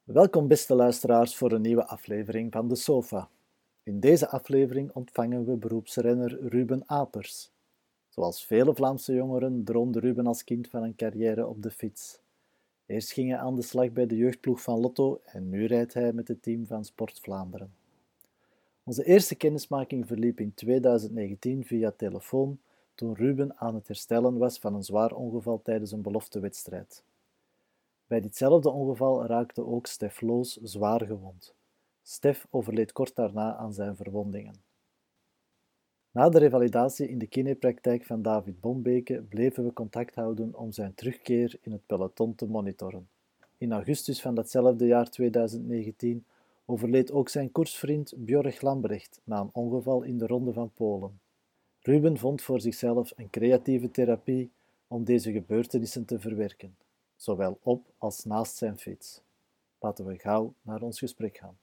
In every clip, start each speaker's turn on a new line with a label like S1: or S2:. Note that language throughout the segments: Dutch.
S1: Welkom beste luisteraars voor een nieuwe aflevering van De Sofa. In deze aflevering ontvangen we beroepsrenner Ruben Apers. Zoals vele Vlaamse jongeren droomde Ruben als kind van een carrière op de fiets. Eerst ging hij aan de slag bij de jeugdploeg van Lotto en nu rijdt hij met het team van Sport Vlaanderen. Onze eerste kennismaking verliep in 2019 via telefoon toen Ruben aan het herstellen was van een zwaar ongeval tijdens een beloftewedstrijd. Bij ditzelfde ongeval raakte ook Stef Loos zwaar gewond. Stef overleed kort daarna aan zijn verwondingen. Na de revalidatie in de kinepraktijk van David Bombeke bleven we contact houden om zijn terugkeer in het peloton te monitoren. In augustus van datzelfde jaar 2019 overleed ook zijn koersvriend Björg Lambrecht na een ongeval in de Ronde van Polen. Ruben vond voor zichzelf een creatieve therapie om deze gebeurtenissen te verwerken, zowel op als naast zijn fiets. Laten we gauw naar ons gesprek gaan.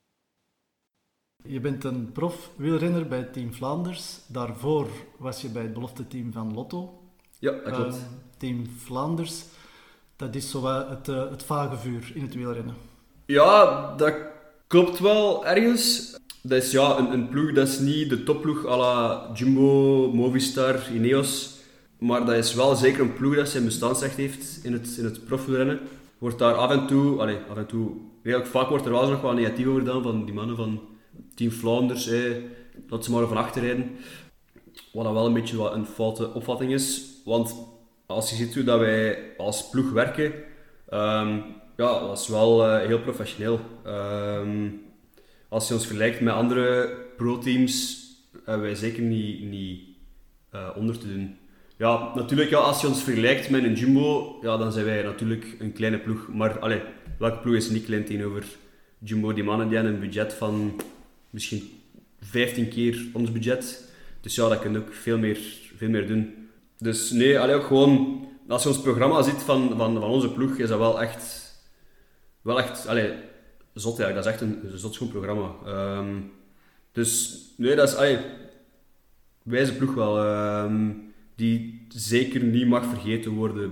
S1: Je bent een prof-wielrenner bij Team Vlaanders. Daarvoor was je bij het belofteteam van Lotto.
S2: Ja, dat klopt.
S1: Team Vlaanders, dat is zo het vage vuur in het wielrennen.
S2: Ja, dat klopt wel ergens. Dat is een ploeg, dat is niet de topploeg à la Jumbo, Movistar, Ineos. Maar dat is wel zeker een ploeg dat zijn bestaansrecht heeft in het profwielrennen. Wordt daar af en toe, redelijk vaak wordt er wel eens nog wat negatief over gedaan van die mannen van Team Vlaanders. Dat ze maar van achter rijden. Wat dan wel een beetje een foute opvatting is. Want als je ziet hoe dat wij als ploeg werken, dat is wel heel professioneel. Als je ons vergelijkt met andere pro-teams, hebben wij zeker niet onder te doen. Ja, natuurlijk, als je ons vergelijkt met een Jumbo, dan zijn wij natuurlijk een kleine ploeg. Maar welke ploeg is niet klein tegenover Jumbo? Die mannen die hebben een budget van misschien 15 keer ons budget. Dus ja, dat kun je ook veel meer doen. Dus nee, ook gewoon, als je ons programma ziet van onze ploeg, is dat wel echt zot. Ja, dat is echt een zot schoon programma. Dus nee, dat is wijze ploeg wel. Die zeker niet mag vergeten worden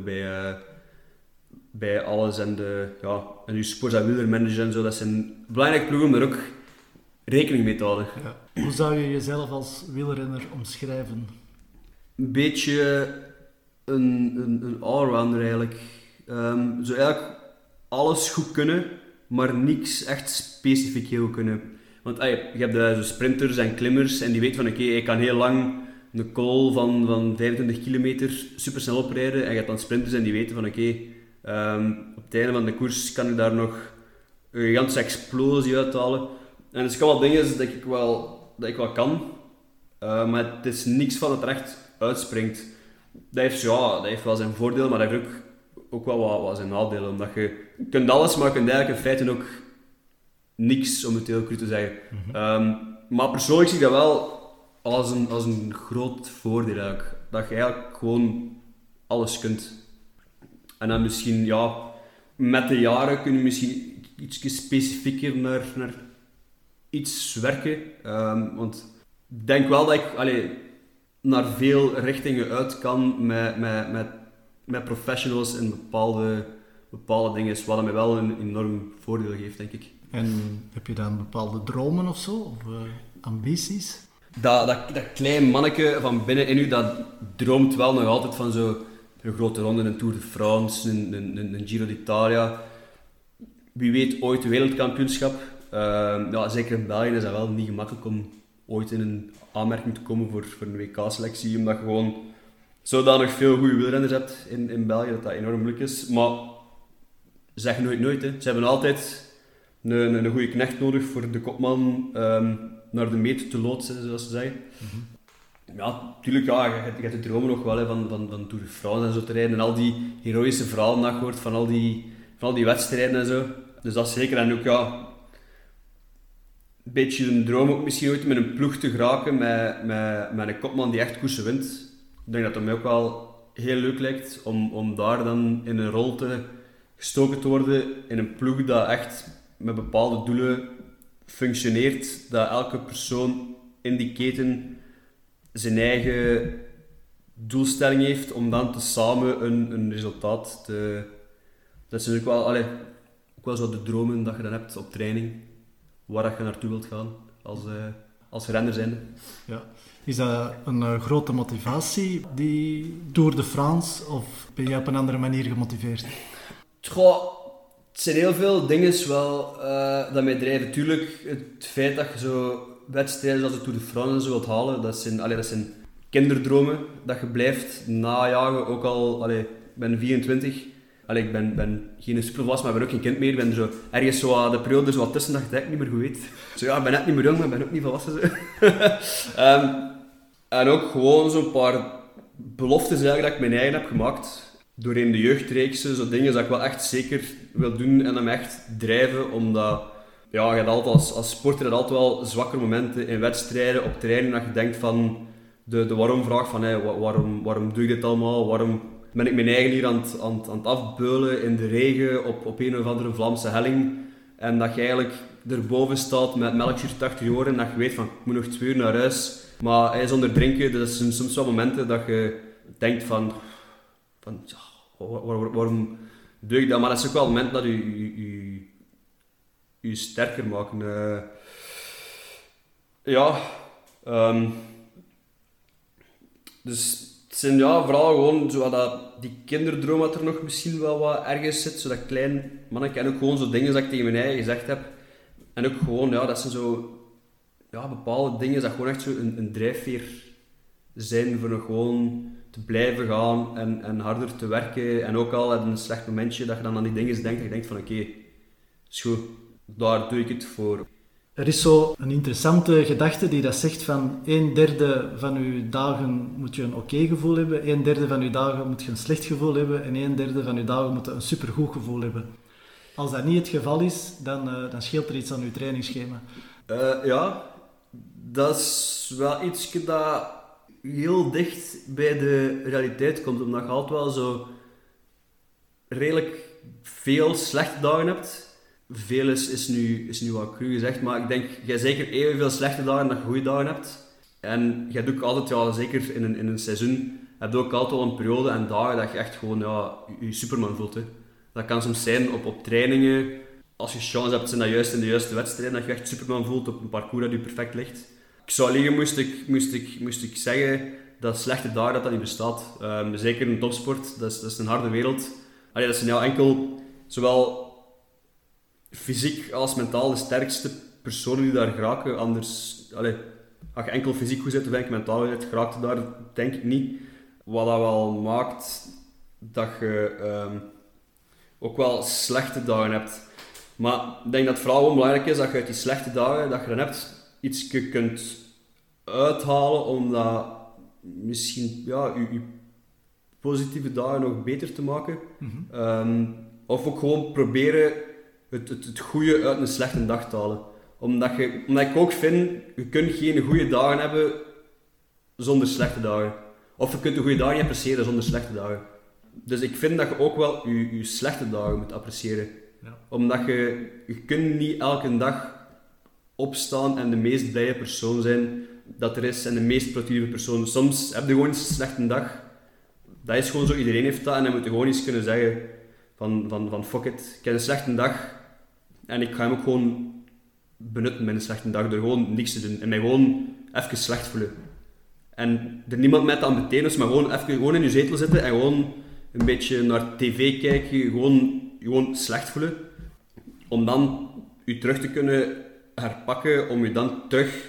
S2: bij alles en uw sports- en wielermanager en zo. Dat zijn belangrijke ploegen om daar ook rekening mee te houden.
S1: Ja. Hoe zou je jezelf als wielrenner omschrijven?
S2: Een beetje een allrounder eigenlijk. Zo eigenlijk alles goed kunnen, maar niks echt specifiek heel kunnen. Want je hebt zo sprinters en klimmers en die weten van ik kan heel lang een call van 25 kilometer super snel oprijden. En je hebt dan sprinters en die weten van op het einde van de koers kan ik daar nog een gigantische explosie uithalen. En dus kan wel dingen dat ik wel kan, maar het is niks van dat er echt uitspringt. Dat heeft wel zijn voordelen, maar dat heeft ook wel wat zijn nadelen. Omdat je kunt alles, maar je kunt eigenlijk in feite ook niks, om het heel cru te zeggen. Maar persoonlijk zie ik dat wel als een groot voordeel eigenlijk. Dat je eigenlijk gewoon alles kunt. En dan misschien, met de jaren kun je misschien iets specifieker naar iets werken. Want ik denk wel dat ik naar veel richtingen uit kan met professionals in bepaalde dingen. Wat mij wel een enorm voordeel geeft, denk ik.
S1: En heb je dan bepaalde dromen of zo? Of ambities?
S2: Dat klein manneke van binnen in u, dat droomt wel nog altijd van zo'n grote ronde, een Tour de France, een Giro d'Italia. Wie weet ooit een wereldkampioenschap. Zeker in België is dat wel niet gemakkelijk om ooit in een aanmerking te komen voor een WK-selectie, omdat je gewoon zodanig veel goede wielrenners hebt in België, dat enorm moeilijk is. Maar zeg nooit. Hè. Ze hebben altijd een goede knecht nodig voor de kopman naar de meet te loodsen, zoals ze zeggen. Ja, natuurlijk, je hebt de dromen nog wel van Tour de France en zo te rijden en al die heroïsche verhalen dat je hoort van al die wedstrijden en zo. Dus dat is zeker. En ook een beetje een droom ook misschien ooit met een ploeg te geraken met een kopman die echt koersen wint. Ik denk dat het mij ook wel heel leuk lijkt om daar dan in een rol te gestoken te worden in een ploeg dat echt met bepaalde doelen functioneert, dat elke persoon in die keten zijn eigen doelstelling heeft om dan samen een resultaat te... Dat is natuurlijk wel... Ik wel zo de dromen dat je dan hebt op training, waar dat je naartoe wilt gaan als renner zijnde.
S3: Ja. Is dat een grote motivatie, die Tour de France, of ben je op een andere manier gemotiveerd?
S2: Goh, het zijn heel veel dingen wel dat mij drijven. Tuurlijk, het feit dat je zo wedstrijden zoals de Tour de France en zo wilt halen, dat zijn kinderdromen dat je blijft najagen. Ook al, ik ben 24, ik ben geen supervolwassen, maar ik ben ook geen kind meer. Ik ben zo ergens zo de periode zo wat tussen dat ik niet meer goed weet. Zo ja, ik ben net niet meer jong, maar ik ben ook niet volwassen. Zo. En ook gewoon zo'n paar beloftes eigenlijk dat ik mijn eigen heb gemaakt. Doorheen de jeugdreeksen, zo dingen dat ik wel echt zeker wil doen en dat me echt drijven, omdat je hebt altijd als sporter altijd wel zwakke momenten in wedstrijden, op training, dat je denkt van de waarom-vraag van waarom doe ik dit allemaal, waarom ben ik mijn eigen hier aan het afbeulen in de regen op een of andere Vlaamse helling en dat je eigenlijk erboven staat met melkzuur 80 oren en dat je weet van ik moet nog 2 uur naar huis, maar zonder drinken, dat zijn soms wel momenten dat je denkt van waarom doe ik dat? Maar dat is ook wel het moment dat je sterker maken. Dus het zijn vooral gewoon zo die kinderdroom dat er nog misschien wel wat ergens zit, zo dat klein mannetje. En ook gewoon zo dingen dat ik tegen mijn eigen gezegd heb. En ook gewoon, dat zijn zo bepaalde dingen dat gewoon echt zo een drijfveer zijn voor nog gewoon te blijven gaan en harder te werken. En ook al een slecht momentje dat je dan aan die dingen denkt, dat je denkt van oké, is goed, daar doe ik het voor.
S3: Er is zo een interessante gedachte die dat zegt van 1/3 van je dagen moet je een oké gevoel hebben, 1/3 van je dagen moet je een slecht gevoel hebben en 1/3 van je dagen moet je een supergoed gevoel hebben. Als dat niet het geval is, dan scheelt er iets aan je trainingsschema.
S2: Dat is wel iets dat heel dicht bij de realiteit komt, omdat je altijd wel zo redelijk veel slechte dagen hebt. Veel is nu wat cru gezegd, maar ik denk, jij zeker evenveel slechte dagen dan je goede dagen hebt. En je hebt ook altijd, zeker in een seizoen, heb je ook altijd wel een periode en dagen dat je echt gewoon je Superman voelt. Hè. Dat kan soms zijn op trainingen, als je chance hebt, zijn dat juist in de juiste wedstrijden, dat je echt Superman voelt op een parcours dat je perfect ligt. Ik zou liegen moest ik zeggen dat slechte dagen dat niet bestaat. Zeker in topsport, dat is een harde wereld. Dat zijn enkel zowel fysiek als mentaal de sterkste personen die daar geraken. Anders, als je enkel fysiek goed zit of enkel mentaal goed zit, geraakt je daar denk ik niet. Wat dat wel maakt dat je ook wel slechte dagen hebt. Maar ik denk dat het vooral gewoon belangrijk is dat je uit die slechte dagen dat je dan hebt, iets kunt uithalen om dat misschien je positieve dagen nog beter te maken. Mm-hmm. Of ook gewoon proberen het goede uit een slechte dag te halen. Omdat ik ook vind, je kunt geen goede dagen hebben zonder slechte dagen. Of je kunt de goede dagen niet appreciëren zonder slechte dagen. Dus ik vind dat je ook wel je slechte dagen moet appreciëren. Ja. Omdat je kunt niet elke dag opstaan en de meest blije persoon zijn dat er is en de meest productieve persoon. Soms heb je gewoon eens een slechte dag. Dat is gewoon zo, iedereen heeft dat en dan moet je gewoon eens kunnen zeggen van fuck it, ik heb een slechte dag en ik ga hem ook gewoon benutten met een slechte dag door gewoon niks te doen en mij gewoon even slecht voelen. En er niemand met aan betekenis, maar gewoon in je zetel zitten en gewoon een beetje naar tv kijken, gewoon slecht voelen. Om dan je terug te kunnen herpakken, om je dan terug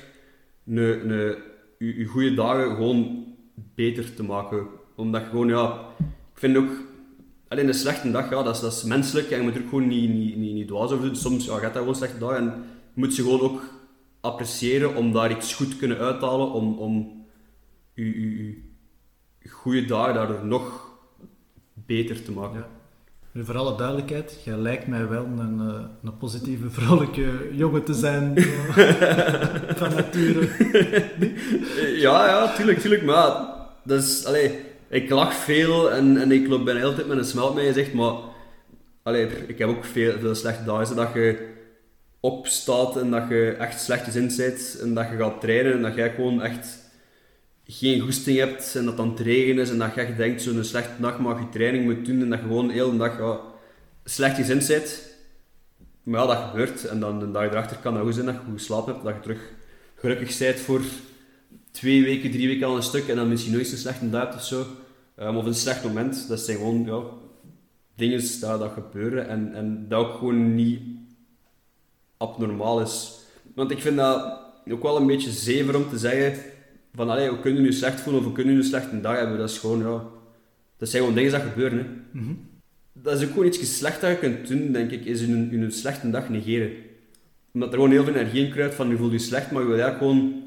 S2: je goede dagen gewoon beter te maken. Omdat je gewoon, ik vind ook, alleen een slechte dag, dat is menselijk en je moet er ook gewoon niet dwaas over doen. Soms gaat dat gewoon een slechte dag en je moet ze gewoon ook appreciëren om daar iets goed te kunnen uithalen, om je goede dagen daardoor nog beter te maken. Ja.
S3: Nu, voor alle duidelijkheid, jij lijkt mij wel een positieve, vrolijke jongen te zijn van nature.
S2: Ja, tuurlijk, maar dat is, ik lach veel en ik loop bijna de hele tijd met een smile op mijn gezicht, maar ik heb ook veel slechte dagen, dat je opstaat en dat je echt slecht gezind bent en dat je gaat trainen en dat jij gewoon echt geen goesting hebt en dat dan het regen is en dat je echt denkt zo'n slechte dag mag je training moet doen en dat je gewoon de hele dag slecht gezind bent. Maar ja, dat gebeurt. En dan de dag erachter kan dat goed zijn dat je goed geslapen hebt. Dat je terug gelukkig bent voor 2 weken, 3 weken al een stuk. En dan misschien nooit een slechte dag hebt of zo. Of een slecht moment. Dat zijn gewoon dingen dat gebeuren. En dat ook gewoon niet abnormaal is. Want ik vind dat ook wel een beetje zever om te zeggen van we kunnen nu slecht voelen of we kunnen nu een slechte dag hebben. Dat is gewoon, dat zijn gewoon dingen dat gebeuren. Hè.
S3: Mm-hmm.
S2: Dat is ook gewoon iets slecht dat je kunt doen, denk ik, is in een slechte dag negeren. Omdat er gewoon heel veel energie in kruipt van je voelt je slecht, maar je wil eigenlijk gewoon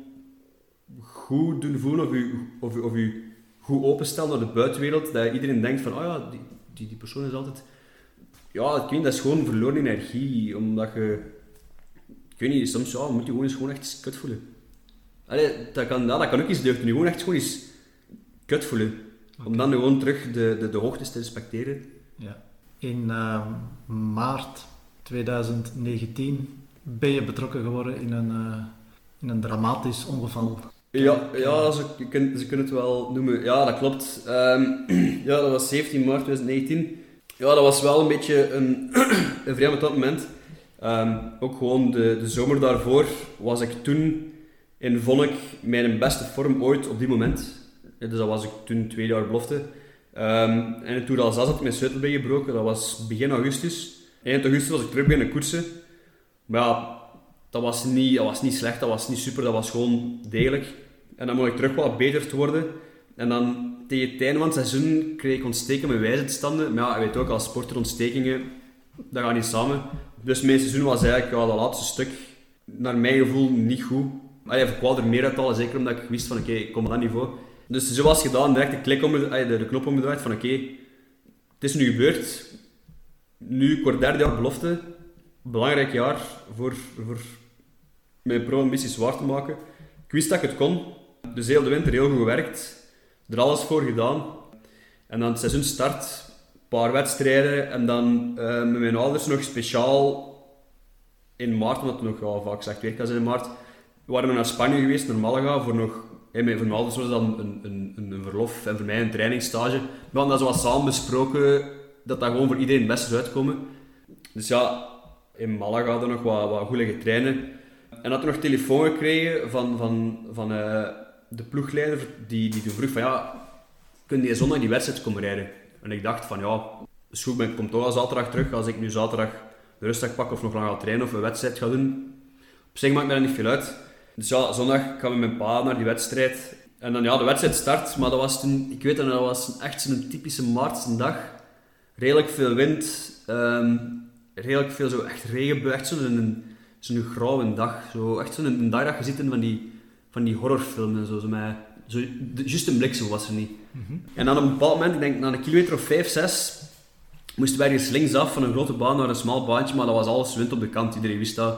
S2: goed doen voelen of je goed openstellen naar de buitenwereld, dat iedereen denkt van, die persoon is altijd... Ja, ik weet, dat is gewoon verloren energie, omdat je... Ik weet niet, soms moet je gewoon echt kut voelen. Dat kan ook iets deugd doen, je gewoon echt eens kut voelen. Okay. Om dan gewoon terug de hoogtes te respecteren.
S3: Ja. In maart 2019 ben je betrokken geworden in een dramatisch ongeval.
S2: Ja, ze kunnen het wel noemen. Ja, dat klopt. Dat was 17 maart 2019. Ja, dat was wel een beetje een vrij ambetant moment. Ook gewoon de zomer daarvoor was ik toen in, vond ik, mijn beste vorm ooit op die moment. Dus dat was ik toen 2 jaar belofte. En toen al 6 had ik mijn sleutelbeen gebroken, dat was begin augustus. Eind augustus was ik terug beginnen koersen. Maar ja, dat was niet slecht, dat was niet super, dat was gewoon degelijk. En dan mocht ik terug wat beter te worden. En dan tegen het einde van het seizoen kreeg ik ontsteken met wijzendstanden. Maar ja, je weet ook, als sporter ontstekingen, dat gaat niet samen. Dus mijn seizoen was eigenlijk dat laatste stuk, naar mijn gevoel, niet goed. Ik wou er meer uithalen, zeker omdat ik wist van oké, ik kom op dat niveau. Dus zo was gedaan, direct de knop omgedraaid van oké, het is nu gebeurd. Nu, ik word 3e jaar belofte. Belangrijk jaar voor mijn pro-ambities waar te maken. Ik wist dat ik het kon. Dus heel de winter heel goed gewerkt. Er alles voor gedaan. En dan het seizoen start. Een paar wedstrijden. En dan met mijn ouders nog speciaal in maart, omdat het nog vaak slecht weer kan zijn in maart, waren we naar Spanje geweest, naar Malaga, voor nog... voor mijn ouders was dat een verlof en voor mij een trainingsstage. We hadden dat zo wat samen besproken, dat gewoon voor iedereen het beste zou uitkomen. Dus ja, in Malaga hadden we nog wat goed liggen trainen. En had er nog telefoon gekregen van de ploegleider, die toen vroeg van kun je zondag die wedstrijd komen rijden? En ik dacht van is goed, ik kom toch al zaterdag terug. Als ik nu zaterdag de rustdag pak of nog lang ga trainen of een wedstrijd ga doen, op zich maakt mij dat niet veel uit. Dus ja, zondag gaan we met mijn pa naar die wedstrijd. En dan de wedstrijd start, maar dat was toen, ik weet dat was echt zo'n typische maartse dag. Redelijk veel wind, redelijk veel zo echt regenbui, echt zo'n grauwe dag. Zo, echt zo'n dag dat je ziet in van die horrorfilmen. Juist een bliksem was er niet. Mm-hmm. En dan op een bepaald moment, ik denk na een kilometer of 5, 6, moesten wij ergens linksaf van een grote baan naar een smal baantje, maar dat was alles wind op de kant, iedereen wist dat.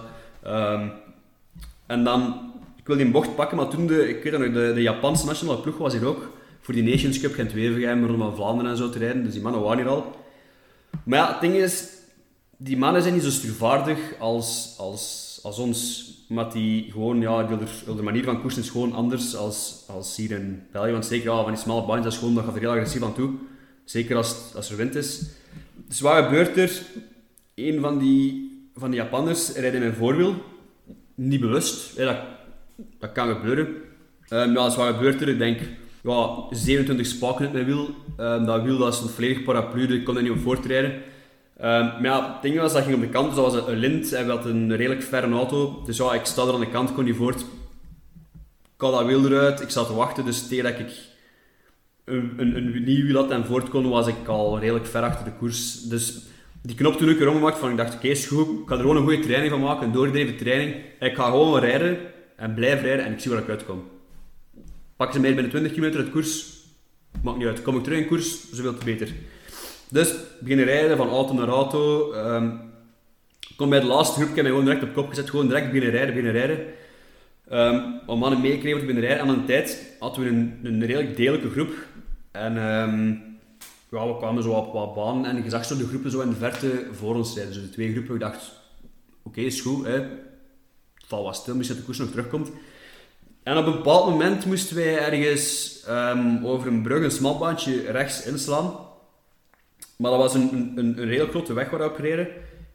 S2: En dan, ik wilde die bocht pakken, maar toen de Japanse nationale ploeg was hier ook, voor die Nations Cup Gent-Wevelgem, rond Vlaanderen en zo te rijden, dus die mannen waren hier al. Maar ja, het ding is, die mannen zijn niet zo stuurvaardig als ons. Omdat die gewoon, de manier van koersen is gewoon anders als hier in België. Want zeker van die smalle baantjes, dat is gewoon, dat gaat er heel agressief aan toe. Zeker als er wind is. Dus wat gebeurt er? Een van die Japanners rijdt in mijn voorwiel. Niet bewust. Dat kan gebeuren. Dus wat gebeurt er? Ik denk, 27 spaken uit mijn wiel. Dat wiel dat is een volledig paraplu, dus ik kon er niet op voortrijden. Maar het ding was, dat ging op de kant, dus dat was een lint en we hadden een redelijk verre auto. Dus ik sta er aan de kant, kon niet voort. Ik had dat wiel eruit, ik zat te wachten, dus tegen dat ik een nieuw wiel had en voort kon, was ik al redelijk ver achter de koers. Dus die knop toen ik erom gemaakt van, ik dacht oké, is goed, ik ga er gewoon een goede training van maken, een doordreven training. Ik ga gewoon rijden en blijf rijden en ik zie waar ik uitkom. Pak ze mij binnen 20 kilometer uit koers, maakt niet uit. Kom ik terug in koers, zoveel te beter. Dus beginnen rijden, van auto naar auto. Kom bij de laatste groep, ik heb mij gewoon direct op kop gezet, gewoon direct beginnen rijden. Om mannen meegekregen te beginnen rijden. Aan een tijd hadden we een redelijk degelijke groep. En we kwamen zo op wat banen en je zag zo de groepen zo in de verte voor ons rijden. Dus de 2 groepen, ik dacht, oké, is goed. Het valt wat stil, misschien dat de koers nog terugkomt. En op een bepaald moment moesten wij ergens over een brug, een smal baantje, rechts inslaan. Maar dat was een redelijk grote weg waar we op reden.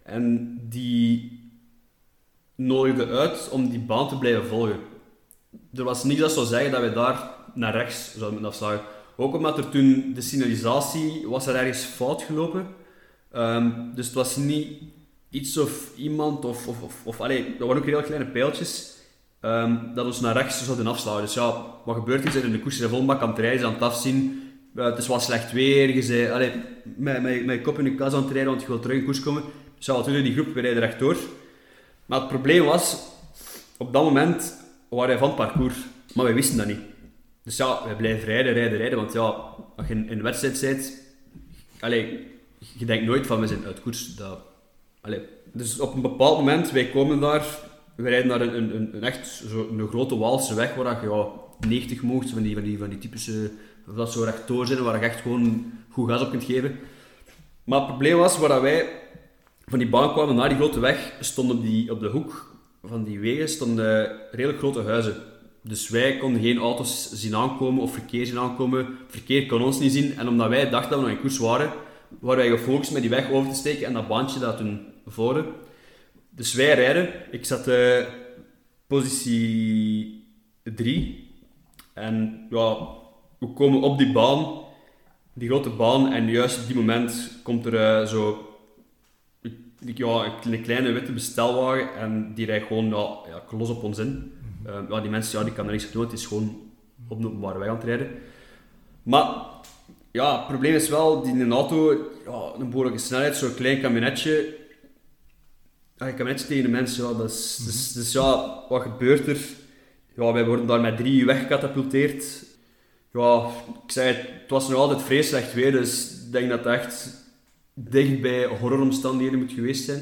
S2: En die nodigde uit om die baan te blijven volgen. Er was niets dat zou zeggen dat wij daar naar rechts zouden moeten afslagen. Ook omdat er toen de signalisatie was er ergens fout gelopen. Dus het was niet iets of iemand of allee, dat waren ook heel kleine pijltjes dat ons naar rechts zouden afslagen. Dus ja, wat gebeurt er? Je bent in de koers, je bent vol bak aan het rijden, je bent aan het afzien. Het is wat slecht weer, je bent met je kop in de kas aan het rijden, want je wilt terug in koers komen. Dus ja, wat doen die groep? We rijden rechtdoor. Maar het probleem was, op dat moment waren wij van het parcours, maar wij wisten dat niet. Dus ja, wij blijven rijden, want ja, als je in een wedstrijd bent, je denkt nooit van we zijn uit koers. Dus op een bepaald moment, wij komen daar, we rijden naar een echt een grote Waalse weg waar je 90 mocht, van die typische, dat zo rechtdoor zijn, waar je echt gewoon goed gas op kunt geven. Maar het probleem was, waar wij van die baan kwamen naar die grote weg, stonden op de hoek van die wegen stonden redelijk grote huizen. Dus wij konden geen auto's zien aankomen of verkeer zien aankomen. Verkeer kon ons niet zien. En omdat wij dachten dat we nog in koers waren wij gefocust met die weg over te steken en dat baantje dat toen voren. Dus wij rijden. Ik zat positie 3. En ja, we komen op die baan, die grote baan. En juist op die moment komt er een kleine witte bestelwagen en die rijdt gewoon klos op ons in. Die mensen die kan er niks aan doen, het is gewoon op de openbare weg aan het rijden. Maar ja, het probleem is wel, die in een auto, een behoorlijke snelheid, zo'n klein kabinetje. Een kabinetje tegen de mensen, dus wat gebeurt er? Ja, wij worden daar met 3 weggecatapulteerd. Ja, ik zei het was nog altijd vreselijk slecht weer, dus ik denk dat het echt dicht bij horroromstandigheden moet geweest zijn.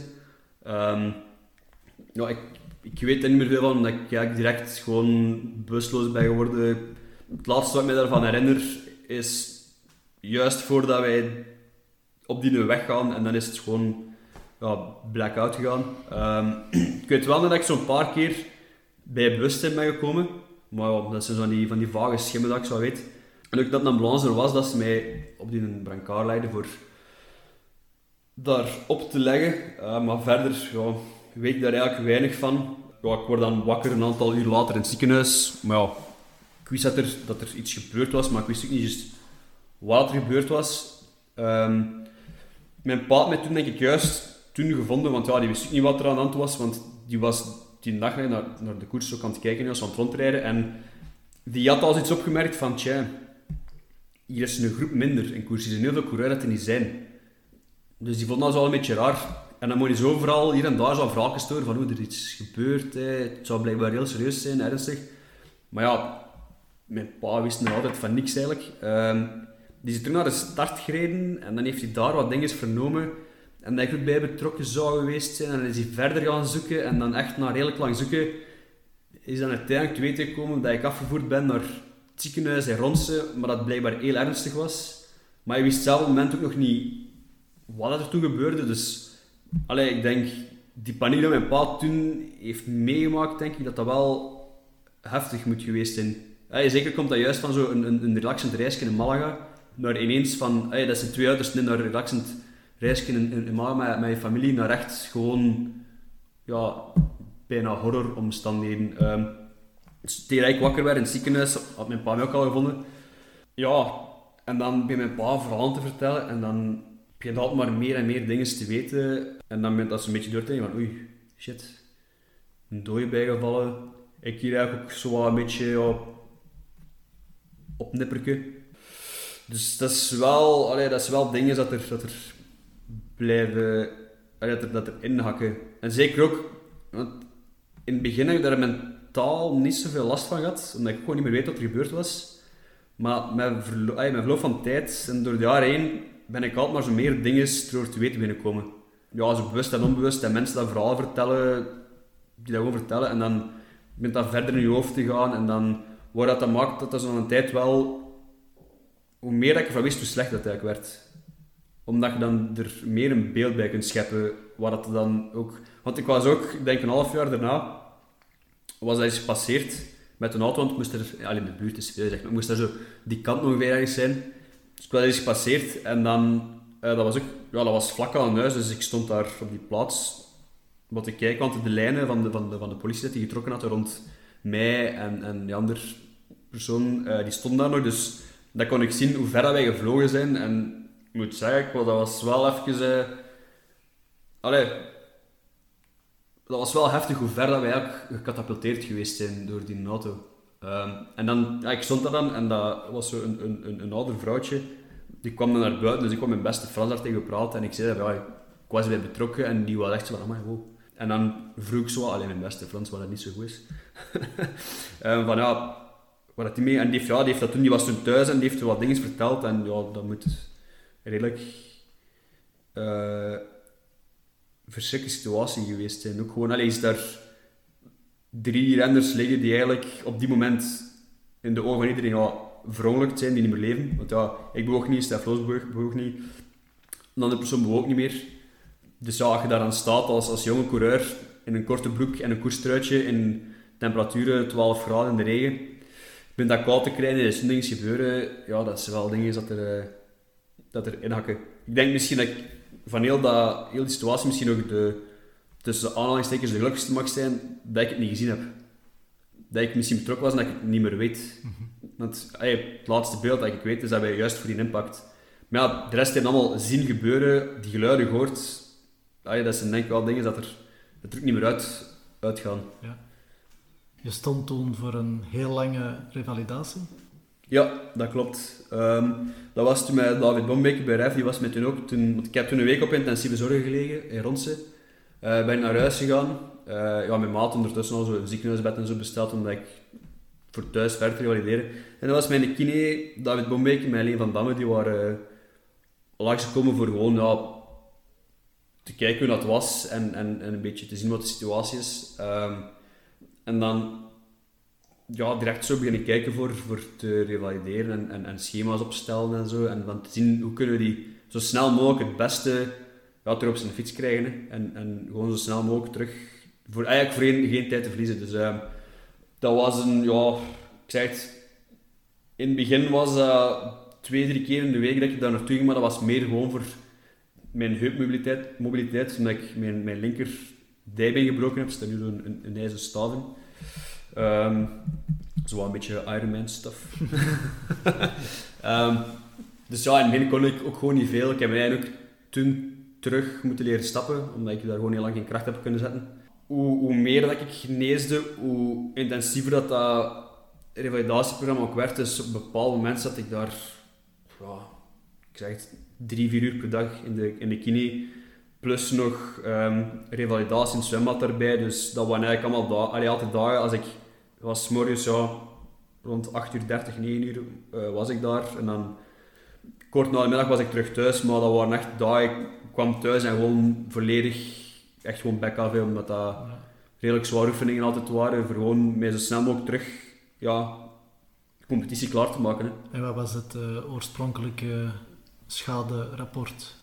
S2: Ik weet er niet meer veel van, omdat ik direct gewoon bewusteloos ben geworden. Het laatste wat ik me daarvan herinner is juist voordat wij op die weg gaan en dan is het gewoon blackout gegaan. Ik weet wel dat ik zo'n paar keer bij bewustzijn ben gekomen, maar dat zijn van die vage schimmen dat ik zo weet. En ook dat een ambulance er was, dat ze mij op die brancard leidden voor daar op te leggen. Maar verder weet ik daar eigenlijk weinig van. Ja, ik word dan wakker een aantal uur later in het ziekenhuis. Maar ja, ik wist dat er iets gebeurd was, maar ik wist ook niet juist wat er gebeurd was. Mijn pa had mij toen denk ik juist gevonden, want die wist ook niet wat er aan de hand was, want die was die dag naar de koers ook aan het kijken, was aan het rondrijden en die had al iets opgemerkt van hier is een groep minder in koers, er zijn heel veel coureurs dat er niet zijn. Dus die vond dat wel een beetje raar. En dan moet je zo overal hier en daar zo'n vragen storen van hoe er iets gebeurt. Het zou blijkbaar heel serieus zijn, ernstig. Maar ja, mijn pa wist nog altijd van niks eigenlijk. Die is terug naar de start gereden en dan heeft hij daar wat dingen vernomen. En dat ik ook bij betrokken zou geweest zijn. En dan is hij verder gaan zoeken en dan echt na redelijk lang zoeken is dan uiteindelijk te weten gekomen dat ik afgevoerd ben naar het ziekenhuis in Ronse, maar dat het blijkbaar heel ernstig was. Maar je wist zelf op het moment ook nog niet wat er toen gebeurde. Dus ik denk, die paniek dat mijn pa toen heeft meegemaakt, denk ik dat dat wel heftig moet geweest zijn. Zeker komt dat juist van zo'n relaxend reisje in Malaga, naar ineens van, dat zijn 2 uitersten naar een relaxend reisje in Malaga met je familie, naar echt gewoon, bijna horroromstandigheden. Dus tegen dat ik wakker werd in het ziekenhuis, had mijn pa mij ook al gevonden. Ja, en dan ben mijn pa verhalen te vertellen en dan begin je altijd maar meer en meer dingen te weten. En dan bent dat ze een beetje door te denken van oei, shit, een dode bijgevallen. Ik hier eigenlijk ook zo een beetje op nipperke. Dus dat is wel dingen dat er blijven, dat er inhakken. En zeker ook, want in het begin heb ik daar mentaal niet zoveel last van gehad, omdat ik gewoon niet meer weet wat er gebeurd was. Maar met verloop van tijd en door de jaren heen ben ik altijd maar zo meer dingen door te weten binnenkomen. Ja, zo bewust en onbewust en mensen dat verhaal vertellen, die dat gewoon vertellen en dan begint dat verder in je hoofd te gaan en dan wordt dat maakt dat zo'n tijd wel, hoe meer dat ik ervan wist, hoe slecht dat eigenlijk werd. Omdat je dan er meer een beeld bij kunt scheppen, waar dat dan ook... Want ik was ook, ik denk een half jaar daarna, was dat iets gepasseerd met een auto, want ik moest er, in de buurt is veel, zeg maar, ik moest daar zo die kant nog weer ergens zijn. Dus ik was iets gepasseerd en dan dat was vlak aan een huis, dus ik stond daar op die plaats wat te kijken, want de lijnen van de politie die getrokken had rond mij en die andere persoon, die stonden daar nog, dus dan kon ik zien hoe ver dat wij gevlogen zijn. En ik moet zeggen, dat was wel even... dat was wel heftig hoe ver dat wij eigenlijk gecatapulteerd geweest zijn door die auto. En dan, ik stond daar dan en dat was zo een ouder vrouwtje. Die kwam dan naar buiten, dus ik kwam mijn beste Frans daar tegen praten. En ik zei dat, ik was bij betrokken en die was echt zo van, amai, wow. En dan vroeg ik zo, alleen mijn beste Frans, wat dat niet zo goed is. Van ja, waar dat die mee... En die heeft dat toen, die was toen thuis en die heeft wat dingen verteld. En ja, dat moet redelijk... verschrikkelijke situatie geweest zijn. Ook gewoon, is daar 3 renners liggen die eigenlijk op die moment in de ogen van iedereen verongelukt zijn, die niet meer leven. Want ik bewoog niet, Stef Loos bewoog niet, een andere persoon bewoog niet meer. Dus als je daar dan staat als jonge coureur in een korte broek en een koerstruitje in temperaturen 12 graden in de regen, je bent dat koud te krijgen, er is zo'n dingen gebeuren, dat zijn wel dingen dat er inhakken. Ik denk misschien dat ik van heel die situatie misschien ook tussen aanhalingstekens de gelukkigste mag zijn dat ik het niet gezien heb. Dat ik misschien betrokken was en dat ik het niet meer weet. Want het laatste beeld dat ik weet is dat wij juist voor die impact. Maar de rest heeft allemaal zien gebeuren, die geluiden gehoord. Dat zijn denk ik wel dingen dat er ook niet meer uitgaan. Ja.
S3: Je stond toen voor een heel lange revalidatie?
S2: Ja, dat klopt. Dat was toen met David Bombeke bij REF, die was met toen ook. Want ik heb toen een week op intensieve zorg gelegen in Ronse. Ben ik naar huis gegaan. Mijn maat ondertussen al zo een ziekenhuisbed en zo besteld, omdat ik voor thuis verder te revalideren. En dat was mijn kine, David Bombeke en Leen van Damme, die waren langsgekomen voor gewoon te kijken hoe dat was en een beetje te zien wat de situatie is. En dan direct zo beginnen kijken voor te revalideren en schema's opstellen en zo. En dan te zien hoe kunnen we die zo snel mogelijk het beste terug op zijn fiets krijgen. Hè. En gewoon zo snel mogelijk terug. Eigenlijk voor geen tijd te verliezen. Dus dat was ik zeg het, in het begin was dat 2-3 keer in de week dat ik daar naartoe ging, maar dat was meer gewoon voor mijn heupmobiliteit, omdat ik mijn linker dijbeen gebroken heb. Er staat nu een ijzeren staaf in. Zo een beetje Ironman stuff. Dus in het begin kon ik ook gewoon niet veel. Ik heb mij eigenlijk toen terug moeten leren stappen, omdat ik daar gewoon heel lang geen kracht heb kunnen zetten. Hoe meer dat ik geneesde, hoe intensiever dat revalidatieprogramma ook werd. Dus op bepaalde momenten zat ik daar, ik zeg het, 3-4 uur per dag in de kine. Plus nog revalidatie in het zwembad daarbij. Dus dat waren eigenlijk allemaal altijd dagen. Als ik was 's morgens rond 8:30, 9 uur was ik daar. En dan kort na de middag was ik terug thuis. Maar dat waren echt dagen. Ik kwam thuis en gewoon volledig, echt gewoon back af. Omdat dat redelijk zware oefeningen altijd waren. Voor gewoon mij zo snel mogelijk terug de competitie klaar te maken. Hè.
S3: En wat was het oorspronkelijke schaderapport?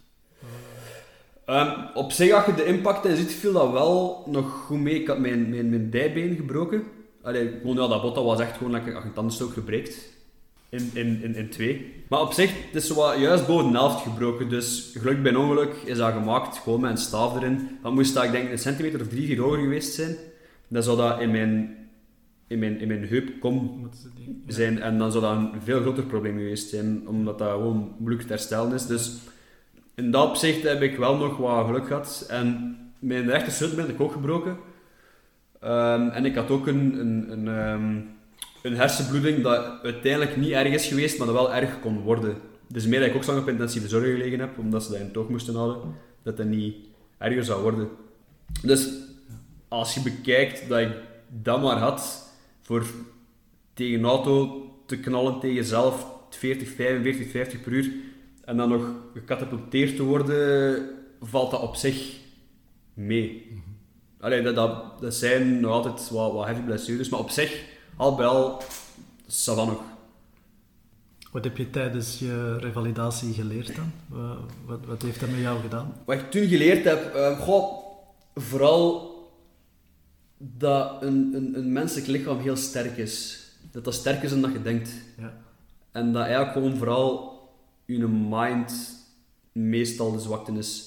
S2: Op zich, als je de impact in ziet, viel dat wel nog goed mee. Ik had mijn dijbeen gebroken. Dat bot dat was echt gewoon dat ik een tandenstok gebreekt. In 2. Maar op zich, het is zo juist boven de helft gebroken. Dus geluk bij een ongeluk is dat gemaakt. Gewoon met een staaf erin. Dat moest dat, ik denk, 1 centimeter of 3-4 hoger geweest zijn. Dan zou dat in mijn heupkom zijn. En dan zou dat een veel groter probleem geweest zijn. Omdat dat gewoon moeilijk te herstellen is. Dus in dat opzicht heb ik wel nog wat geluk gehad. En mijn rechter sleutelbeen heb ik ook gebroken. En ik had ook een hersenbloeding dat uiteindelijk niet erg is geweest, maar dat wel erg kon worden. Dus meer dat ik ook zo lang op intensieve zorg gelegen heb, omdat ze dat in toog moesten houden, dat dat niet erger zou worden. Dus als je bekijkt dat ik dat maar had, voor tegen een auto te knallen tegen jezelf, 40, 45, 50 per uur, en dan nog gecatapulteerd te worden, valt dat op zich mee. Dat zijn nog altijd wat heavy blessures, maar op zich, al bij al, ça va nog.
S3: Wat heb je tijdens je revalidatie geleerd dan? Wat heeft dat met jou gedaan?
S2: Wat ik toen geleerd heb, vooral dat een menselijk lichaam heel sterk is. Dat sterker is dan dat je denkt. Ja. En dat eigenlijk gewoon vooral je mind meestal de zwakte is.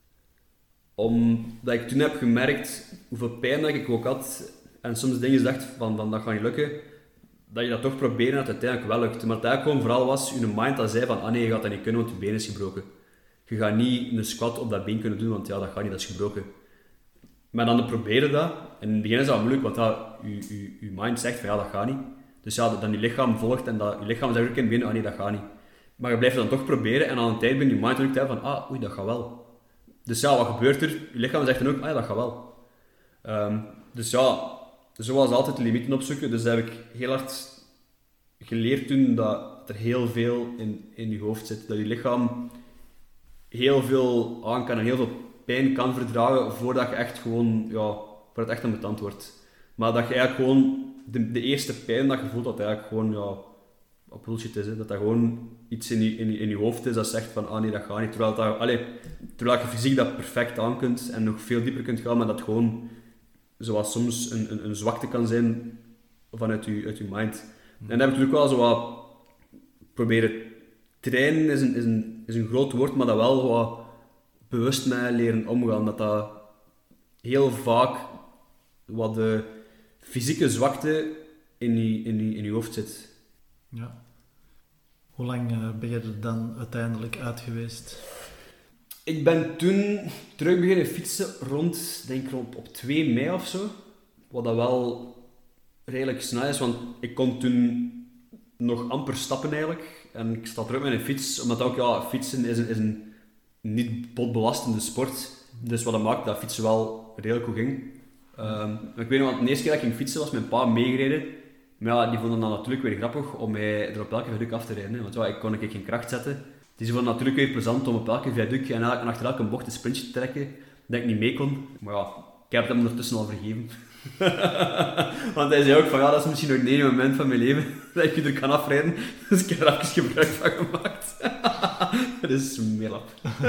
S2: Omdat ik toen heb gemerkt hoeveel pijn dat ik ook had en soms dingen dacht van dat gaat niet lukken, dat je dat toch probeert en dat het uiteindelijk wel lukt. Maar het eigenlijk gewoon vooral was je mind dat zei van nee, je gaat dat niet kunnen want je been is gebroken. Je gaat niet een squat op dat been kunnen doen want ja, dat gaat niet, dat is gebroken. Maar dan proberen dat en in het begin is dat moeilijk want je mind zegt van ja, dat gaat niet. Dus ja, dan je lichaam volgt en dat je lichaam zegt ook in het begin, nee, dat gaat niet. Maar je blijft het dan toch proberen en aan een tijd ben je mind ook van oei, dat gaat wel. Dus ja, wat gebeurt er? Je lichaam zegt dan ook, dat gaat wel. Dus ja, zo was altijd de limieten opzoeken. Dus dat heb ik heel hard geleerd toen dat er heel veel in je hoofd zit. Dat je lichaam heel veel aan kan en heel veel pijn kan verdragen voordat je echt gewoon, voordat het echt ambetant wordt. Maar dat je eigenlijk gewoon, de eerste pijn dat je voelt, dat eigenlijk gewoon, op bullshit is. Hè. Dat gewoon iets in je hoofd is dat zegt van, nee, dat gaat niet. Terwijl je fysiek dat perfect aan kunt en nog veel dieper kunt gaan, maar dat gewoon, zoals soms een zwakte kan zijn vanuit je mind. En dat heb ik natuurlijk wel zo wat proberen trainen, is een groot woord, maar dat wel wat bewust mee leren omgaan. Dat heel vaak wat de fysieke zwakte in je hoofd zit.
S3: Ja. Hoe lang ben je er dan uiteindelijk uit geweest?
S2: Ik ben toen terug beginnen fietsen rond op 2 mei of zo. Wat dat wel redelijk snel is, want ik kon toen nog amper stappen eigenlijk. En ik sta terug met een fiets, omdat ook fietsen is een niet potbelastende sport. Dus wat dat maakt dat fietsen wel redelijk goed ging. Ik weet nog, want de eerste keer dat ik ging fietsen was mijn pa meegereden. Maar ja, die vonden dat natuurlijk weer grappig om mij er op elke viaduct af te rijden. Hè. Want ik kon geen kracht zetten. Dus die vonden het natuurlijk weer plezant om op elke viaduct en achter elke bocht een sprintje te trekken. Dat ik niet mee kon. Maar ja, ik heb hem ondertussen al vergeven. Want hij zei ook van dat is misschien nog het enige moment van mijn leven dat ik je er kan afrijden. Dus ik heb er even gebruik van gemaakt. Dat is smelap.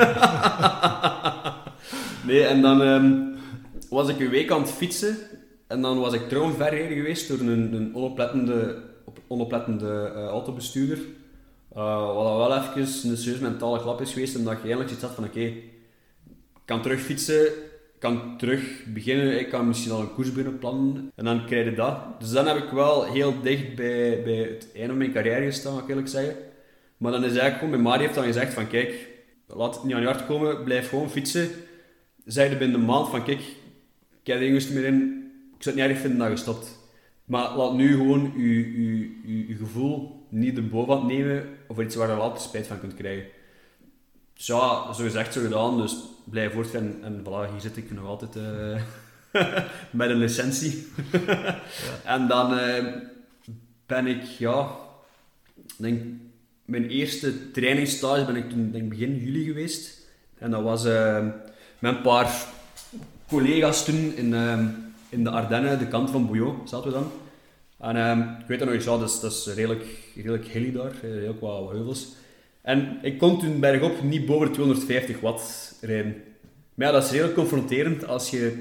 S2: Nee, en dan was ik een week aan het fietsen. En dan was ik terug omvergereden geweest door een onoplettende autobestuurder. Wat wel even een serieus mentale klap is geweest. En dat je eigenlijk zoiets had van ik kan terug fietsen, kan terug beginnen, ik kan misschien al een koers beginnen plannen. En dan krijg je dat. Dus dan heb ik wel heel dicht bij het einde van mijn carrière gestaan, mag ik eerlijk zeggen. Maar dan is eigenlijk gewoon, mijn Mari heeft dan gezegd van kijk, laat het niet aan je hart komen, blijf gewoon fietsen. Zeiden binnen een maand van kijk, ik heb er geen lust meer in. Ik zou het niet erg vinden dat je stopt. Maar laat nu gewoon je gevoel niet de bovenhand nemen over iets waar je later spijt van kunt krijgen. Dus ja, zo gezegd, zo gedaan. Dus blijf voortgaan. En voilà, hier zit ik nog altijd met een licentie. Ja. En dan ben ik, denk mijn eerste trainingsstage ben ik toen denk begin juli geweest. En dat was met een paar collega's toen in de Ardennen, de kant van Bouillon, zaten we dan. En ik weet nog eens, dat is redelijk hilly daar, heel wat heuvels. En ik kon toen bergop niet boven de 250 watt rijden. Maar ja, dat is redelijk confronterend als je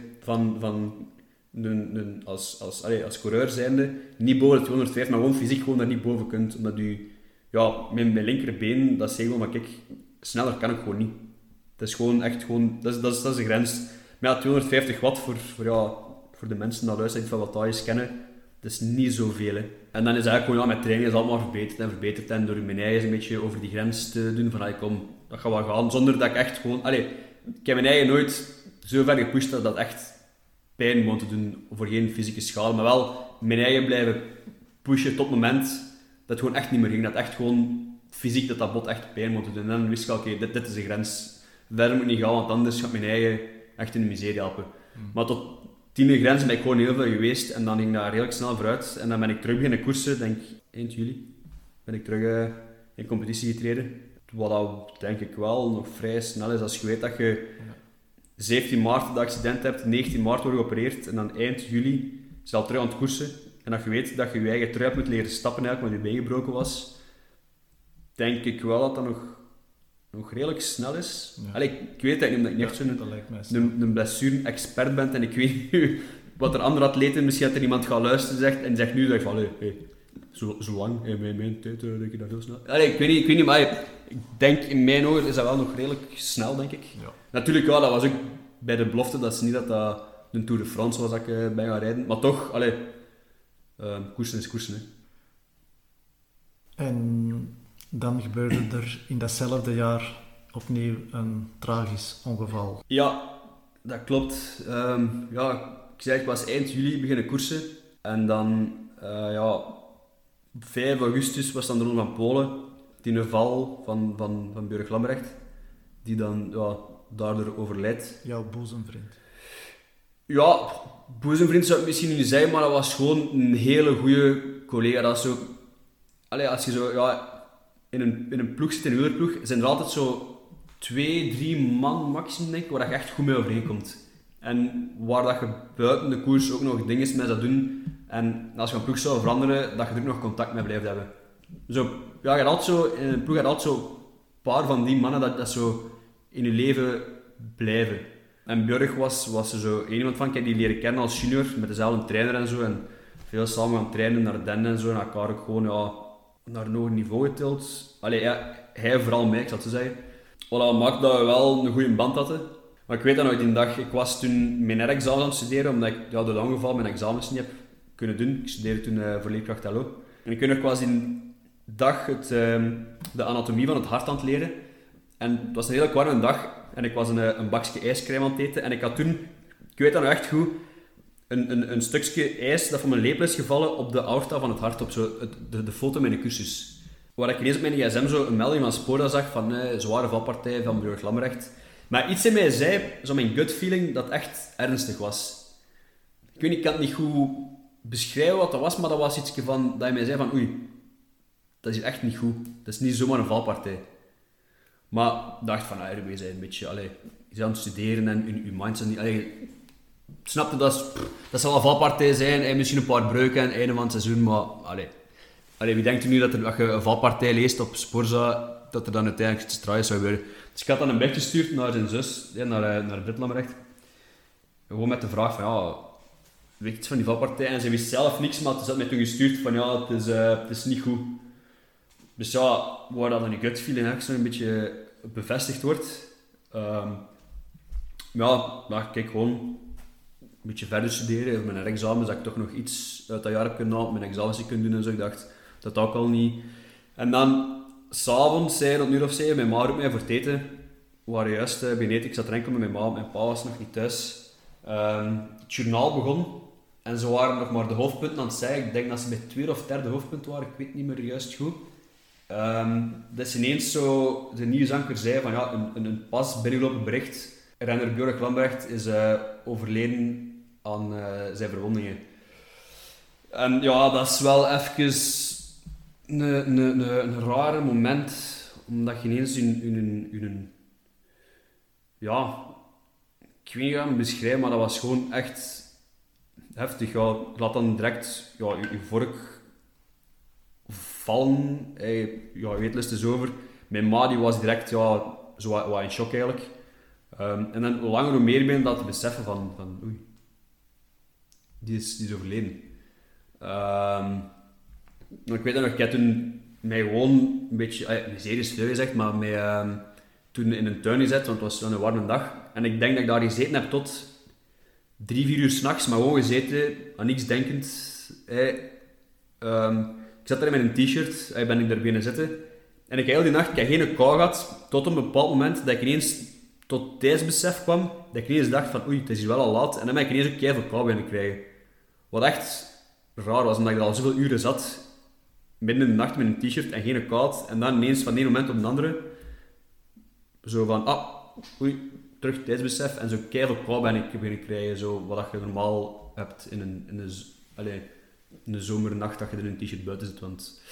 S2: als coureur zijnde niet boven de 250, maar gewoon fysiek gewoon daar niet boven kunt. Omdat mijn linkerbeen, dat zegt gewoon, maar kijk, sneller kan ik gewoon niet. Dat is gewoon echt dat is de grens. Maar ja, 250 watt voor de mensen die luisteren die van wattage kennen, dat is niet zoveel. Hè. En dan is eigenlijk gewoon, met training is allemaal verbeterd en door mijn eigen een beetje over die grens te doen van, kom, dat gaat wel gaan, zonder dat ik echt gewoon, ik heb mijn eigen nooit zo ver gepusht dat dat echt pijn moet doen, voor geen fysieke schade, maar wel mijn eigen blijven pushen tot het moment dat het gewoon echt niet meer ging, dat echt gewoon fysiek dat bot echt pijn moet doen. En dan wist ik oké, dit is de grens, verder moet niet gaan, want anders gaat mijn eigen echt in de miserie helpen. Maar tot die grens ben ik gewoon heel veel geweest en dan ging dat redelijk snel vooruit. En dan ben ik terug beginnen koersen, denk eind juli. Ben ik terug in competitie getreden. Wat dat, denk ik wel nog vrij snel is als je weet dat je 17 maart het accident hebt, 19 maart wordt geopereerd en dan eind juli is je al terug aan het koersen. En dat je weet dat je je eigen trui moet leren stappen eigenlijk, want je been gebroken was. Denk ik wel dat dat nog redelijk snel is. Ja. Ik weet dat niet echt zo'n blessure-expert bent en ik weet nu wat er andere atleten, misschien dat er iemand gaat luisteren en zegt nu dat ik van, Zo lang in mijn tijd denk ik dat heel snel. Allee, ik weet niet, maar ik denk in mijn ogen is dat wel nog redelijk snel, denk ik.
S3: Ja.
S2: Natuurlijk, ja, dat was ook bij de belofte, dat is niet dat een Tour de France was dat ik bij ga rijden. Maar toch, koersen is koersen. Hè.
S3: En dan gebeurde er in datzelfde jaar opnieuw een tragisch ongeval.
S2: Ja, dat klopt. Ik zei, ik was eind juli beginnen koersen. En dan, op 5 augustus was dan de Ronde van Polen. Die val van Björk Lambrecht. Die dan daardoor overlijdt.
S3: Jouw boezemvriend.
S2: Ja, boezemvriend zou ik misschien niet zijn, maar dat was gewoon een hele goede collega. Dat is zo... als je zo in een ploeg zit, in een wielerploeg, zijn er altijd zo 2, 3 man maximum, denk ik, waar je echt goed mee overeenkomt. En waar dat je buiten de koers ook nog dingen mee zou doen. En als je een ploeg zou veranderen, dat je er ook nog contact mee blijft hebben. Zo, je had altijd zo, in een ploeg had altijd zo een paar van die mannen dat zo in je leven blijven. En Björk was er zo iemand van, ik heb die leren kennen als junior, met dezelfde trainer en zo. En veel samen gaan trainen naar Den en zo, en elkaar ook gewoon naar een hoger niveau getild. Hij vooral mij, ik zal het zo zeggen. Wat maakte dat we wel een goede band hadden. Maar ik weet dat nog die dag, ik was toen mijn examen aan het studeren, omdat ik door het ongeval mijn examens niet heb kunnen doen. Ik studeerde toen voor leerkracht LO. En ik weet nog, ik was die dag de anatomie van het hart aan het leren. En het was een hele warme dag en ik was een bakje ijscrème aan het eten. En ik had toen, ik weet dat nog echt goed, een stukje ijs dat van mijn lepel is gevallen op de aorta van het hart, op zo de foto met een cursus. Waar ik ineens op mijn gsm zo een melding van Spoda zag van zware valpartij van Björk Lambrecht. Maar iets in mij zei, zo mijn gut feeling, dat het echt ernstig was. Ik weet niet, ik kan het niet goed beschrijven wat dat was, maar dat was iets van, dat je mij zei van oei, dat is echt niet goed. Dat is niet zomaar een valpartij. Maar ik dacht van, we zijn een beetje, je bent aan het studeren en je mindset niet... Snapte, dat zal een valpartij zijn, en misschien een paar breuken aan het einde van het seizoen, maar wie denkt er nu dat als je een valpartij leest op Sporza, dat er dan uiteindelijk iets tragisch zou gebeuren? Dus ik had dan een bericht gestuurd naar zijn zus, naar Britt Lambrecht. Gewoon met de vraag van, weet je iets van die valpartij? En ze wist zelf niks, maar ze had mij toen gestuurd van, het is niet goed. Dus waar dat dan die gut feeling eigenlijk zo'n beetje bevestigd wordt. Kijk, gewoon een beetje verder studeren. Mijn examens, dat ik toch nog iets uit dat jaar heb kunnen halen, mijn examens kunnen doen en zo. Ik dacht, dat ook al niet. En dan, s'avonds, zei om 7:00, mijn ma roept mij voor het eten. We waren juist beneden, ik zat er enkel met mijn ma, mijn pa was nog niet thuis. Het journaal begon. En ze waren nog maar de hoofdpunten aan het zeggen. Ik denk dat ze bij het 2e of 3e hoofdpunt waren, ik weet niet meer juist goed. Dat is ineens zo, de nieuwsanker zei van een pas binnengelopen bericht. Renner Björk Lambrecht is overleden aan zijn verwondingen. En dat is wel even een rare moment, omdat je ineens ik weet niet hoe ik het beschrijven, maar dat was gewoon echt heftig. Ik laat dan direct je vork vallen. Je weet het is over. Mijn ma die was direct zo wat in shock eigenlijk. En dan hoe langer hoe meer ben je dat te beseffen van oei, die is overleden. Ik weet nog, ik heb toen mij gewoon een beetje, zeer is veel gezegd, maar mij toen in een tuin gezet, want het was een warme dag. En ik denk dat ik daar gezeten heb tot 3-4 uur 's nachts, maar gewoon gezeten, aan niks denkend. Ik zat daar met een t-shirt, ben ik daar binnen zitten. En ik heb heel die nacht, ik heb geen kou gehad, tot op een bepaald moment dat ik ineens tot tijdsbesef kwam, dat ik ineens dacht van oei, het is hier wel al laat. En dan ben ik ineens ook keiveel kou beginnen krijgen. Wat echt raar was, omdat ik er al zoveel uren zat, midden in de nacht met een t-shirt en geen kou had. En dan ineens van de ene moment op de andere, zo van, oei, terug tijdsbesef. En zo keiveel kou ben ik beginnen krijgen, zo wat je normaal hebt in een zomernacht dat je er in een t-shirt buiten zit. Want,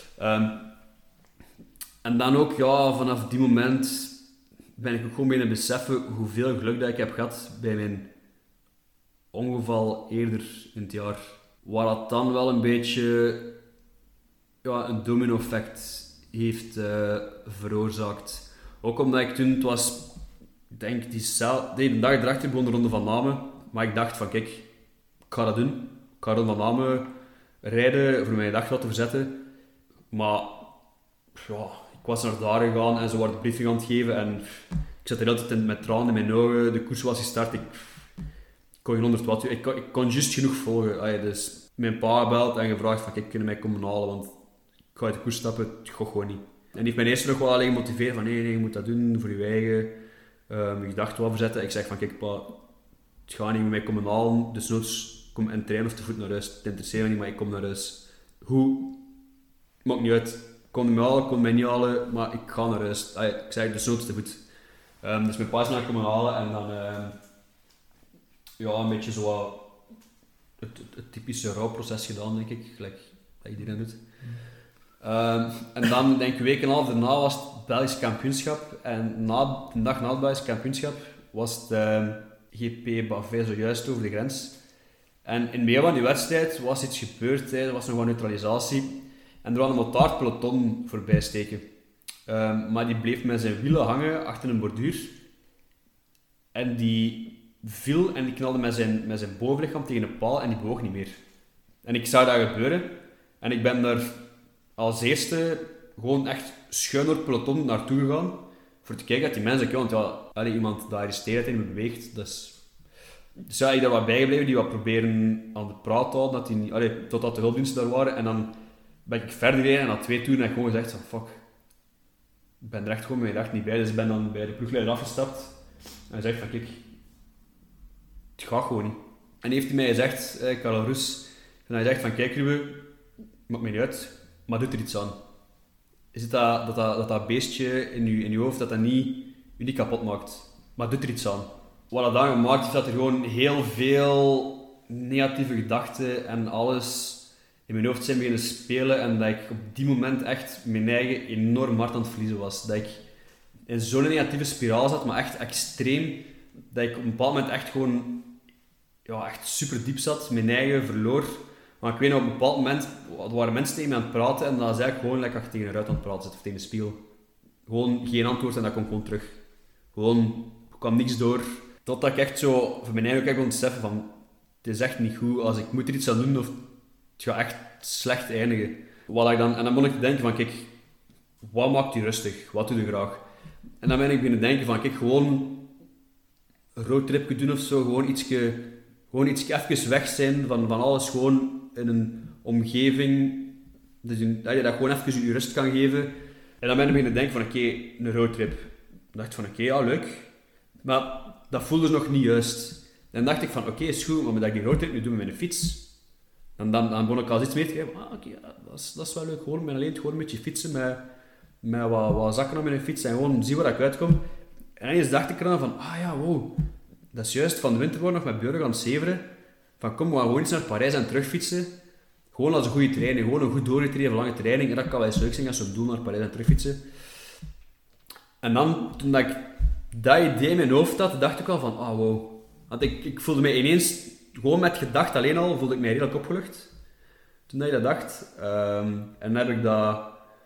S2: en dan ook, vanaf die moment ben ik ook gewoon beginnen beseffen hoeveel geluk dat ik heb gehad bij mijn ongeval eerder in het jaar. Waar dat dan wel een beetje een domino-effect heeft veroorzaakt. Ook omdat ik toen, het was, ik denk de dag erachter begon de Ronde van Namen. Maar ik dacht van kijk, ik ga dat doen. Ik ga de Ronde van Namen rijden voor mijn dag te verzetten. Maar ja, ik was naar daar gegaan en ze waren de briefing aan het geven en ik zat er altijd met tranen in mijn ogen. De koers was gestart, ik kon geen 100 watt. Ik kon juist genoeg volgen. Dus mijn pa gebeld en gevraagd van kijk, kunnen mij komen halen, want ik ga uit de koers stappen, het gaat gewoon niet. En die heeft mij eerst nog wel alleen gemotiveerd van nee, je moet dat doen voor je eigen je gedachten wat verzetten. Ik zeg van kijk pa, het gaat niet met mij komen halen, dus noods kom en trainen of te voet naar huis. Het interesseert me niet, maar ik kom naar huis. Hoe? Maakt niet uit. Kon mij halen, kon mij niet halen, maar ik ga naar huis. Ik zeg dus noods te voet. Dus mijn pa is mij komen halen en dan een beetje zo het typische rouwproces gedaan, denk ik, gelijk dat iedereen doet. En dan, denk ik, een week en een half daarna was het Belgisch kampioenschap. En de dag na het Belgisch kampioenschap was het GP Bavay zojuist over de grens. En in het midden van die wedstrijd was iets gebeurd, er was nog een neutralisatie. En er was een motaardpeloton voorbij steken. Maar die bleef met zijn wielen hangen achter een borduur. En die viel en die knalde met zijn bovenlichaam tegen een paal en die bewoog niet meer. En ik zag dat gebeuren. En ik ben daar als eerste gewoon echt schuin door het peloton naartoe gegaan. Voor te kijken dat die mensen, want iemand dat arresteert en beweegt. Dus ja, ik daar wat bijgebleven, die wat proberen aan de praat te houden, dat die niet, totdat de hulpdiensten daar waren. En dan ben ik verder gereden en na 2 toeren heb ik gewoon gezegd van fuck. Ik ben er echt gewoon mijn dag niet bij. Dus ik ben dan bij de ploegleider afgestapt. En hij zegt van kijk, het gaat gewoon niet. En heeft hij mij gezegd, Karel Roes, en hij zegt van kijk Ruben, maakt mij niet uit, maar doe er iets aan. Is het dat beestje in je hoofd, dat niet je niet kapot maakt. Maar doe er iets aan. Wat dat dan gemaakt heeft, dat er gewoon heel veel negatieve gedachten en alles in mijn hoofd zijn beginnen spelen en dat ik op die moment echt mijn eigen enorm hard aan het verliezen was. Dat ik in zo'n negatieve spiraal zat, maar echt extreem, dat ik op een bepaald moment echt gewoon echt super diep zat, mijn eigen verloor. Maar ik weet nog, op een bepaald moment, er waren mensen tegen me aan het praten en dan zei ik gewoon lekker tegen een ruit aan het praten zitten of tegen de spiegel. Gewoon geen antwoord en dat komt gewoon terug. Gewoon, er kwam niks door. Totdat ik echt zo, voor mijn eigen ook echt kon beseffen van, het is echt niet goed, als ik moet er iets aan doen of het gaat echt slecht eindigen. En dan begon ik te denken van, kijk, wat maakt je rustig? Wat doe je graag? En dan ben ik beginnen denken van, kijk, gewoon een roadtripje doen of zo, gewoon iets even weg zijn van alles, gewoon in een omgeving dat je gewoon even je rust kan geven. En dan ben ik beginnen denken van oké, een roadtrip. Ik dacht van oké, leuk. Maar dat voelde nog niet juist. En dan dacht ik van oké, is goed, maar dat ik die roadtrip nu doe met mijn fiets. En dan begon ik al iets meer te geven. Dat is wel leuk, gewoon met alleen gewoon een beetje fietsen met wat zakken op mijn fiets en gewoon zien waar ik uitkom. En ineens dacht ik eraan van, wow. Dat is juist van de winter nog met Björn gaan zeveren. Van kom, we gaan gewoon eens naar Parijs en terugfietsen. Gewoon als een goede training, gewoon een goed doorgetreden lange training. En dat kan wel eens leuk zijn als we op doel naar Parijs en terugfietsen. En dan, toen ik dat idee in mijn hoofd had, dacht ik al van, wow. Want ik voelde me ineens, gewoon met gedacht alleen al, voelde ik mij redelijk opgelucht. Toen ik dat dacht. En dan heb ik dat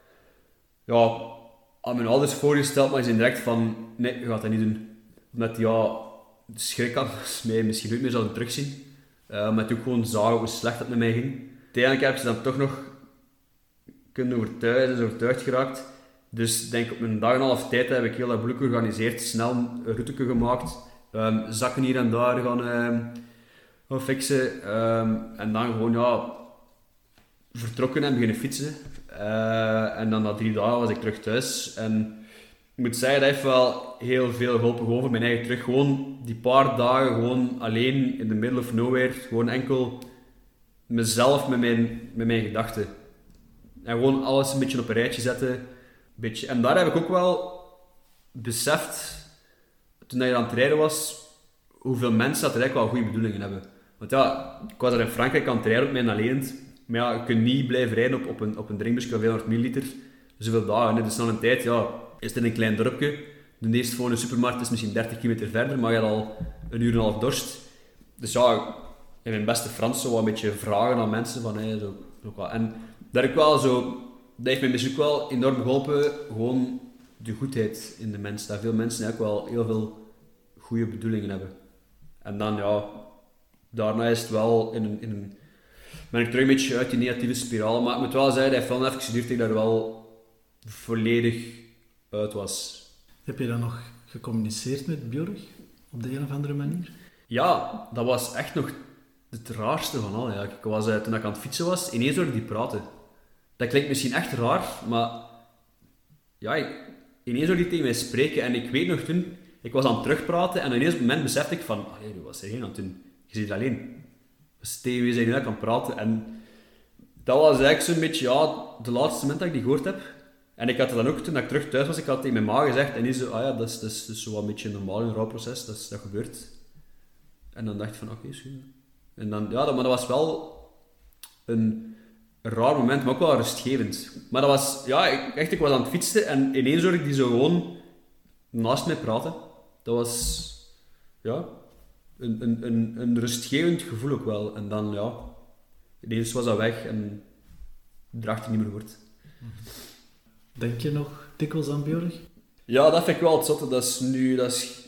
S2: aan mijn ouders voorgesteld, maar ze zijn direct van, nee, je gaat dat niet doen. Omdat de schrik had, mij misschien nooit meer zouden terugzien. Omdat ik ook gewoon zagen hoe slecht het met mij ging. Uiteindelijk heb ik ze dan toch nog kunnen overtuigen, is overtuigd geraakt. Dus denk op een dag en een half tijd heb ik heel dat boel georganiseerd, snel een route gemaakt. Zakken hier en daar gaan fixen. En dan gewoon vertrokken en beginnen fietsen. En dan na 3 dagen was ik terug thuis. En ik moet zeggen, dat heeft wel heel veel geholpen voor mijn eigen terug. Gewoon die paar dagen gewoon alleen in the middle of nowhere. Gewoon enkel mezelf met mijn gedachten. En gewoon alles een beetje op een rijtje zetten. En daar heb ik ook wel beseft, toen ik aan het rijden was, hoeveel mensen dat er eigenlijk wel goede bedoelingen hebben. Want ik was er in Frankrijk aan het rijden op mijn alleenend. Maar je kunt niet blijven rijden op een drinkbusje van 400 milliliter. Zoveel dagen. Hè. Dus na een tijd, is het in een klein dorpje. De eerste voor een supermarkt is misschien 30 kilometer verder, maar je hebt al 1,5 uur dorst. Dus in mijn beste Frans zo een beetje vragen aan mensen van, en dat heeft mij misschien ook wel enorm geholpen, gewoon de goedheid in de mens. Dat veel mensen eigenlijk wel heel veel goede bedoelingen hebben. En dan, daarna is het wel in ben ik terug een beetje uit die negatieve spiraal. Maar ik moet wel zeggen, hij heeft wel even geduurd dat ik daar wel volledig uit was.
S3: Heb je dan nog gecommuniceerd met Björk? Op de een of andere manier?
S2: Ja, dat was echt nog het raarste van al. Eigenlijk. Ik was, toen ik aan het fietsen was, ineens hoorde ik die praten. Dat klinkt misschien echt raar, maar ja, ineens hoorde hij tegen mij spreken. En ik weet nog toen, ik was aan het terugpraten en ineens op het moment besefte ik van, wat zei je aan het doen? Je zit alleen. Dus tegen wie zijn je nu aan het praten? En dat was eigenlijk zo'n beetje, de laatste moment dat ik die gehoord heb. En ik had het dan ook, toen ik terug thuis was, ik had het tegen mijn ma gezegd. En die zo, dat is zo wat een beetje normaal in een rouwproces, dat gebeurt. En dan dacht ik van, oké, schoon. En dan, maar dat was wel een raar moment, maar ook wel rustgevend. Maar dat was, ik was aan het fietsen en ineens hoorde ik die zo gewoon naast mij praten. Dat was, een rustgevend gevoel ook wel. En dan, ineens was dat weg en draagt hij niet meer woord.
S3: Denk je nog dikwijls aan Björk?
S2: Ja, dat vind ik wel het zotte. Dat is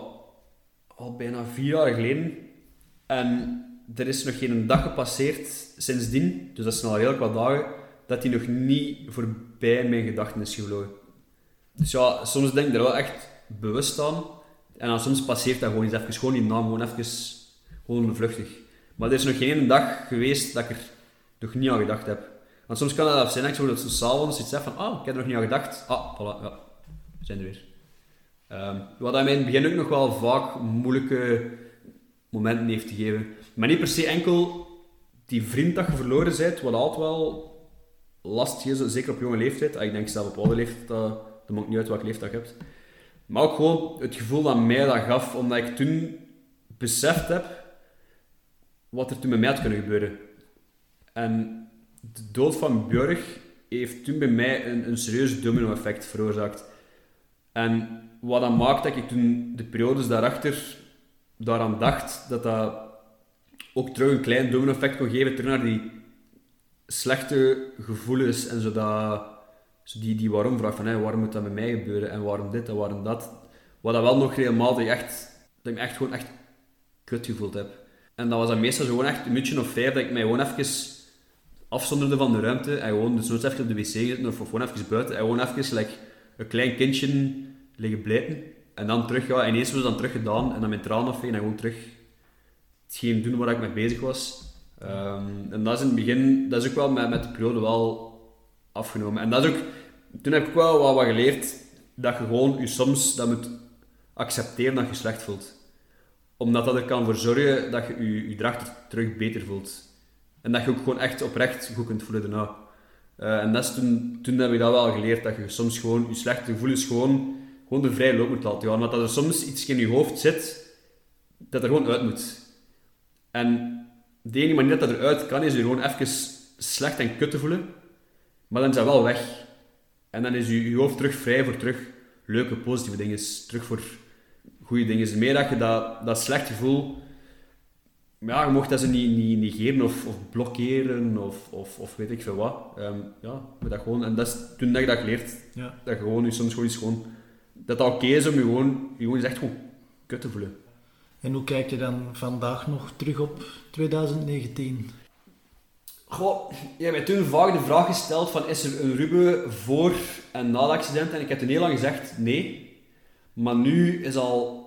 S2: al bijna 4 jaar geleden. En er is nog geen dag gepasseerd sindsdien, dus dat zijn al redelijk wat dagen, dat hij nog niet voorbij mijn gedachten is gevlogen. Dus ja, soms denk ik er wel echt bewust aan. En dan soms passeert dat gewoon eens even, gewoon die naam, gewoon vluchtig. Maar er is nog geen dag geweest dat ik er nog niet aan gedacht heb. Want soms kan dat zijn dat ik zo s'avonds iets zeg van, ik heb er nog niet aan gedacht. Voilà, we zijn er weer. Wat mij in het begin ook nog wel vaak moeilijke momenten heeft gegeven. Maar niet per se enkel die vriend dat je verloren bent, wat altijd wel lastig is, zeker op jonge leeftijd. Ik denk zelf op oude leeftijd, dat maakt niet uit welke leeftijd je hebt. Maar ook gewoon het gevoel dat mij dat gaf, omdat ik toen beseft heb wat er toen met mij had kunnen gebeuren. En de dood van Björk heeft toen bij mij een serieus domino-effect veroorzaakt. En wat dat maakt dat ik toen de periodes daarachter daaraan dacht, dat ook terug een klein domino-effect kon geven, terug naar die slechte gevoelens en die waarom-vraag van waarom moet dat met mij gebeuren en waarom dit en waarom dat. Wat dat wel nog regelmatig dat ik me echt gewoon echt kut gevoeld heb. En dat was dan meestal zo gewoon echt een minuutje of 5 dat ik mij gewoon even afzonderde van de ruimte en gewoon dus nooit even op de wc zitten of gewoon even buiten en gewoon even een klein kindje liggen blijten. En dan terug, ineens was het dan terug gedaan en dan mijn tranen afvegen en gewoon terug hetgeen doen waar ik mee bezig was. En dat is in het begin, dat is ook wel met de periode wel afgenomen. En dat is ook, toen heb ik wel wat geleerd, dat je gewoon je soms dat moet accepteren dat je slecht voelt. Omdat dat er kan voor zorgen dat je dracht terug beter voelt. En dat je ook gewoon echt oprecht goed kunt voelen daarna. En dat is toen heb ik dat wel geleerd, dat je soms gewoon je slechte gevoelens gewoon de vrije loop moet laten gaan. Want dat er soms iets in je hoofd zit, dat er gewoon uit moet. En de enige manier dat eruit kan, is je gewoon even slecht en kut te voelen. Maar dan is dat wel weg. En dan is je hoofd terug vrij voor terug leuke, positieve dingen. Terug voor goede dingen. Meer dat je dat slecht gevoel... je mocht dat ze niet negeren of blokkeren of weet ik veel wat. Dat gewoon... En dat is toen dat ik dat geleerd. Ja. Dat je gewoon soms gewoon eens gewoon... Dat oké is om je gewoon eens echt gewoon kut te voelen.
S3: En hoe kijk je dan vandaag nog terug op 2019?
S2: Goh, je hebt mij toen vaak de vraag gesteld van is er een Ruben voor en na het accident? En ik heb toen heel lang gezegd nee. Maar nu is al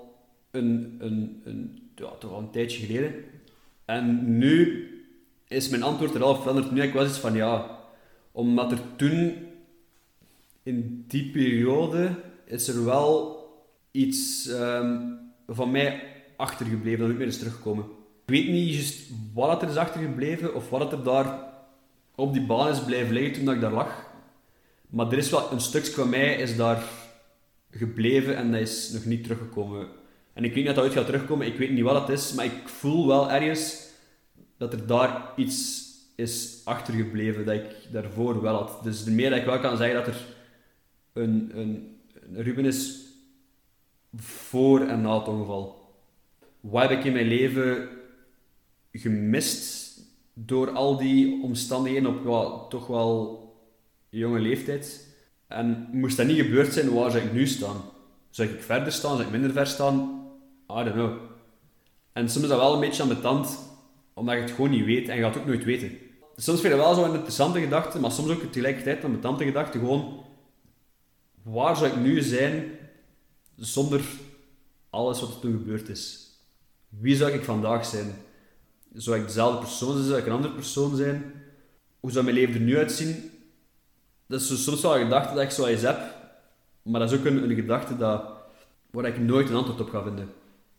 S2: toch al een tijdje geleden. En nu is mijn antwoord er al veranderd. Nu was iets van omdat er toen in die periode is er wel iets van mij achtergebleven dat niet meer is teruggekomen. Ik weet niet juist wat er is achtergebleven of wat er daar op die baan is blijven liggen toen ik daar lag. Maar er is wel een stukje van mij is daar gebleven en dat is nog niet teruggekomen. En ik weet niet dat ooit gaat terugkomen, ik weet niet wat het is, maar ik voel wel ergens dat er daar iets is achtergebleven dat ik daarvoor wel had. Dus de meer dat ik wel kan zeggen dat er een Ruben is voor en na het ongeval. Wat heb ik in mijn leven gemist door al die omstandigheden op toch wel jonge leeftijd? En moest dat niet gebeurd zijn, waar zou ik nu staan? Zou ik verder staan? Zou ik minder ver staan? I don't know. En soms is dat wel een beetje ambetant, omdat je het gewoon niet weet en je gaat het ook nooit weten. soms vind je wel zo'n interessante gedachte, maar soms ook tegelijkertijd een ambetante gedachte. Gewoon, waar zou ik nu zijn zonder alles wat er toen gebeurd is? Wie zou ik vandaag zijn? Zou ik dezelfde persoon zijn? Zou ik een andere persoon zijn? Hoe zou mijn leven er nu uitzien? Dat is soms wel een gedachte dat ik zo eens heb, maar dat is ook een gedachte waar ik nooit een antwoord op ga vinden.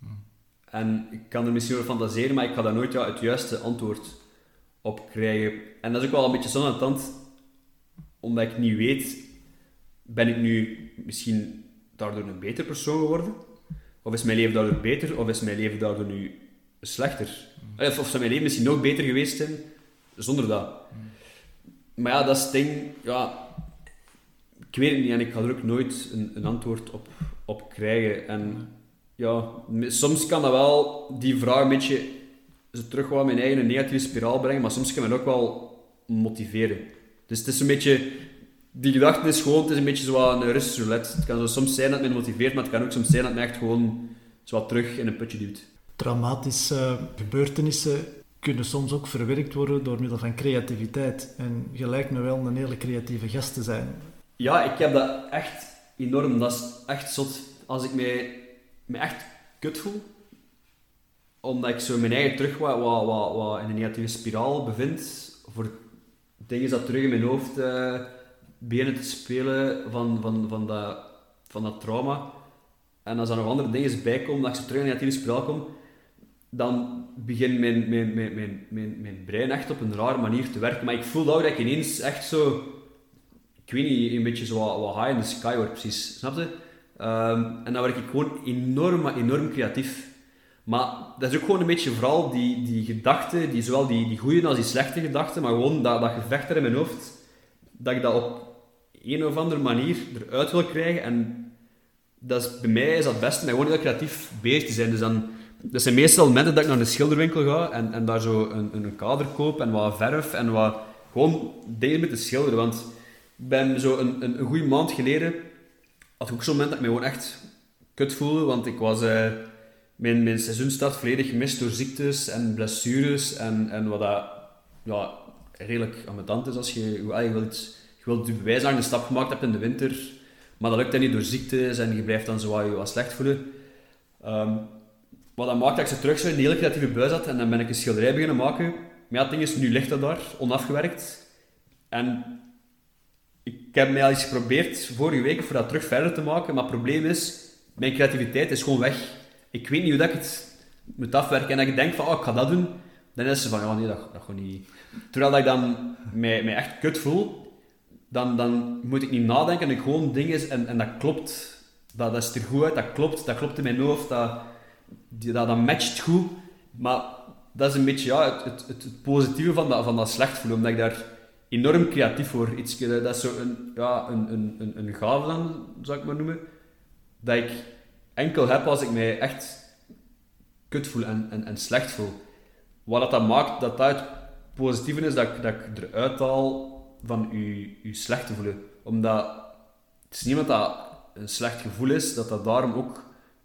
S2: En ik kan er misschien over fantaseren, maar ik ga daar nooit het juiste antwoord op krijgen. En dat is ook wel een beetje zo aan de tand, omdat ik niet weet, ben ik nu misschien daardoor een betere persoon geworden? Of is mijn leven daardoor beter? Of is mijn leven daardoor nu slechter? Of zou mijn leven misschien nog beter geweest zijn zonder dat? Maar ja, dat is het ding, ja, ik weet het niet en ik ga er ook nooit een antwoord op krijgen. En ja, soms kan dat wel die vraag een beetje zo terug wel mijn eigen negatieve spiraal brengen, maar soms kan het ook wel motiveren. Dus het is een beetje, die gedachte is gewoon, het is een beetje zoals een Russische roulette. Het kan zo soms zijn dat het mij motiveert, maar het kan ook soms zijn dat het mij echt gewoon zo wat terug in een putje duwt.
S3: Traumatische gebeurtenissen kunnen soms ook verwerkt worden door middel van creativiteit. En je lijkt me wel een hele creatieve gast te zijn.
S2: Ja, ik heb dat echt enorm. Dat is echt zot. Als ik me echt kut voel, omdat ik zo mijn eigen terug wat in een negatieve spiraal bevind, voor dingen dat terug in mijn hoofd beginnen te spelen van dat trauma. En als er nog andere dingen bij komen, dat ik zo terug in een negatieve spiraal kom, dan begint mijn brein echt op een rare manier te werken. Maar ik voel dat ik ineens echt zo, ik weet niet, een beetje zo wat high in the sky word, precies. Snap je? En dan word ik gewoon enorm creatief. Maar dat is ook gewoon een beetje vooral die gedachten, die zowel die goede als die slechte gedachten, maar gewoon dat gevecht er in mijn hoofd, dat ik dat op een of andere manier eruit wil krijgen. En dat is, bij mij is dat het beste met gewoon heel creatief bezig te zijn. Dus dat zijn meestal momenten dat ik naar een schilderwinkel ga en daar zo een kader koop en wat verf en wat gewoon dingen met te schilderen. Want ik ben zo een goede maand geleden, had ik ook zo'n moment dat ik me gewoon echt kut voelde, want ik was mijn seizoenstart volledig gemist door ziektes en blessures en wat dat ja, redelijk ambetant is als je wilt je bewijs aan een stap gemaakt hebt in de winter, maar dat lukt dan niet door ziektes en je blijft dan zo wat slecht voelen. Wat dat maakt dat ik zo terug zo in een hele creatieve bui zat en dan ben ik een schilderij beginnen maken. Maar ja, het ding is, nu ligt dat daar, onafgewerkt. En ik heb mij al eens geprobeerd vorige week voor dat terug verder te maken, maar het probleem is, mijn creativiteit is gewoon weg. Ik weet niet hoe dat ik het moet afwerken. En dat ik denk van, ik ga dat doen, dan is ze van, ja nee, dat gewoon niet. Terwijl dat ik dan mij echt kut voel, dan moet ik niet nadenken en ik gewoon dingen en dat klopt. Dat is er goed uit, dat klopt in mijn hoofd, dat matcht goed. Maar dat is een beetje het positieve van dat slecht voelen, omdat ik daar enorm creatief word. Dat is zo een gave dan, zou ik maar noemen, dat ik enkel heb als ik mij echt kut voel en slecht voel. Wat dat maakt, dat het positieve is dat ik eruit haal van je slecht te voelen. Omdat het is niet omdat dat een slecht gevoel is, dat daarom ook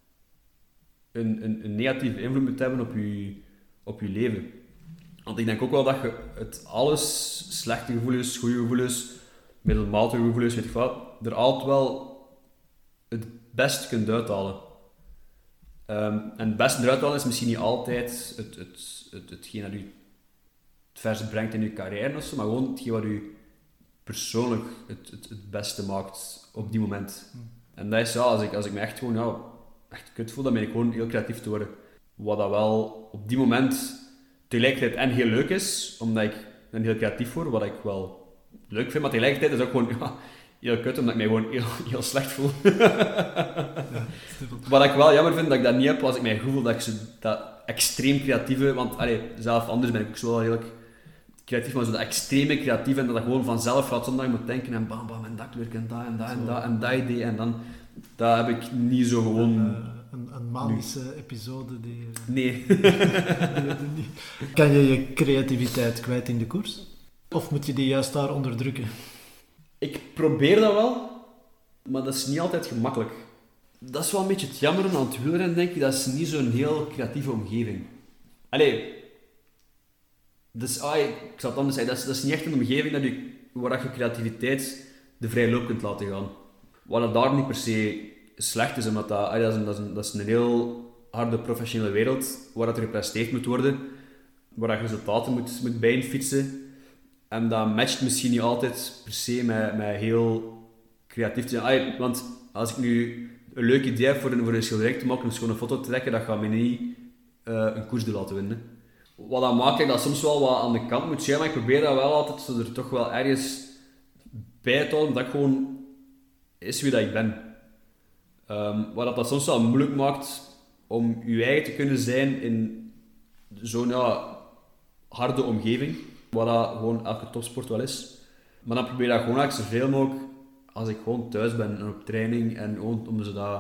S2: een negatieve invloed moet hebben op je leven. Want ik denk ook wel dat je alles, slechte gevoelens, goede gevoelens, middelmatige gevoelens, weet ik wat, er altijd wel het beste kunt uithalen. En het beste eruit halen is misschien niet altijd hetgeen dat je het verst brengt in je carrière of zo, maar gewoon hetgeen wat je persoonlijk het beste maakt op die moment. En dat is als ik me echt gewoon echt kut voel, dan ben ik gewoon heel creatief te worden. Wat dat wel op die moment tegelijkertijd en heel leuk is, omdat ik dan heel creatief word, wat ik wel leuk vind, maar tegelijkertijd is het ook gewoon heel kut, omdat ik mij gewoon heel slecht voel. Wat ik wel jammer vind, dat ik dat niet heb als ik mij voel dat ik zo dat extreem creatieve, want zelf anders ben ik ook zo wel redelijk creatief, maar zo dat extreme creatieve en dat gewoon vanzelf gaat zonder dat je moet denken en bam bam en dat kleur en dat en dat en dat en dat idee en dan, dat heb ik niet zo gewoon...
S3: Een manische episode die...
S2: Nee.
S3: Niet. Kan je je creativiteit kwijt in de koers? Of moet je die juist daar onderdrukken?
S2: Ik probeer dat wel, maar dat is niet altijd gemakkelijk. Dat is wel een beetje het jammer aan het wielrennen, denk ik. Dat is niet zo'n heel creatieve omgeving. Dus ik zal het anders zeggen, dat is niet echt een omgeving waar je creativiteit de vrije loop kunt laten gaan. Wat dat daar niet per se slecht is, omdat dat is een heel harde professionele wereld waar dat er gepresteerd moet worden, waar dat je resultaten moet bijfietsen. En dat matcht misschien niet altijd per se met heel creatief te zijn. Want als ik nu een leuk idee heb voor een schilderij te maken, een schone foto te trekken, dat gaat me niet een koers laten winnen. Wat dat maakt dat ik dat soms wel wat aan de kant moet zijn, maar ik probeer dat wel altijd zo er toch wel ergens bij te houden, dat ik gewoon is wie dat ik ben. Wat dat soms wel moeilijk maakt om je eigen te kunnen zijn in zo'n harde omgeving, wat dat gewoon elke topsport wel is. Maar dan probeer ik dat gewoon eigenlijk zoveel mogelijk als ik gewoon thuis ben en op training en gewoon om zo dat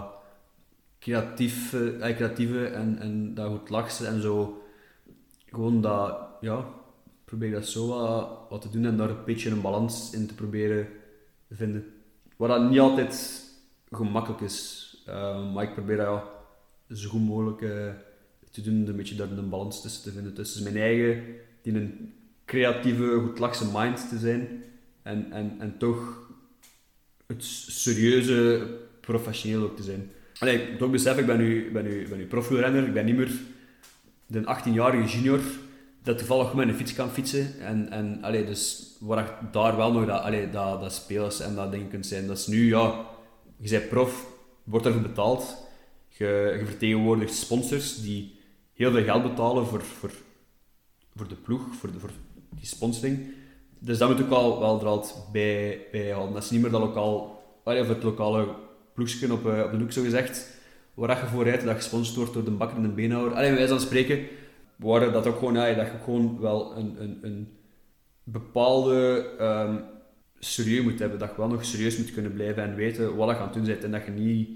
S2: creatieve en dat goed lachen en zo, gewoon dat, probeer dat zo wat te doen en daar een beetje een balans in te proberen vinden. Wat dat niet altijd gemakkelijk is, maar ik probeer dat zo goed mogelijk te doen, een beetje daar een balans tussen te vinden. Tussen mijn eigen, die een creatieve, goed lachse mind te zijn en toch het serieuze, professioneel ook te zijn. Ik toch besef, ik ben nu profielrenner, ik ben niet meer de 18-jarige junior dat toevallig met een fiets kan fietsen. Dus waar ik daar wel nog dat spelers en dat dingen kunt zijn. Dat is nu, je bent prof, wordt ervoor betaald. Je vertegenwoordigt sponsors die heel veel geld betalen voor de ploeg, voor die sponsoring. Dus dat moet ook wel er altijd bij houden. Dat is niet meer dat het lokale ploegje op de hoek, zo gezegd, waar je voor rijdt, dat gesponsord wordt door de bakker en de beenhouwer. Bij wijze van spreken, waar dat ook gewoon, dat je gewoon wel een bepaalde serieus moet hebben. Dat je wel nog serieus moet kunnen blijven en weten wat je aan het doen bent. En dat je niet,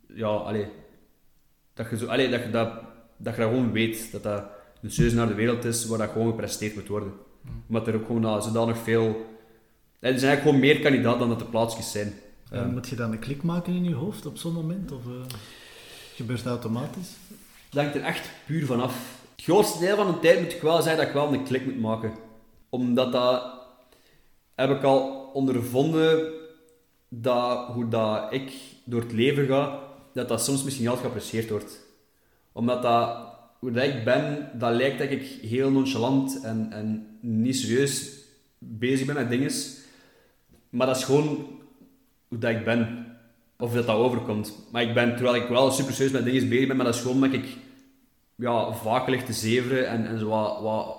S2: dat je gewoon weet dat dat een serieus naar de wereld is, waar dat gewoon gepresteerd moet worden. Omdat er ook gewoon zodanig veel... Er zijn eigenlijk gewoon meer kandidaten dan dat er plaatsjes zijn.
S3: Moet je dan een klik maken in je hoofd op zo'n moment? Of gebeurt dat automatisch?
S2: Dat hangt er echt puur vanaf. Het grootste deel van de tijd moet ik wel zeggen dat ik wel een klik moet maken. Omdat dat... Heb ik al ondervonden dat hoe dat ik door het leven ga, dat soms misschien niet altijd geapprecieerd wordt. Omdat dat... Hoe dat ik ben, dat lijkt dat ik heel nonchalant en niet serieus bezig ben met dingen. Maar dat is gewoon hoe dat ik ben. Of dat overkomt. Maar terwijl ik wel super serieus met dingen bezig ben, maar dat is gewoon dat ik vaak lig te zeveren en zo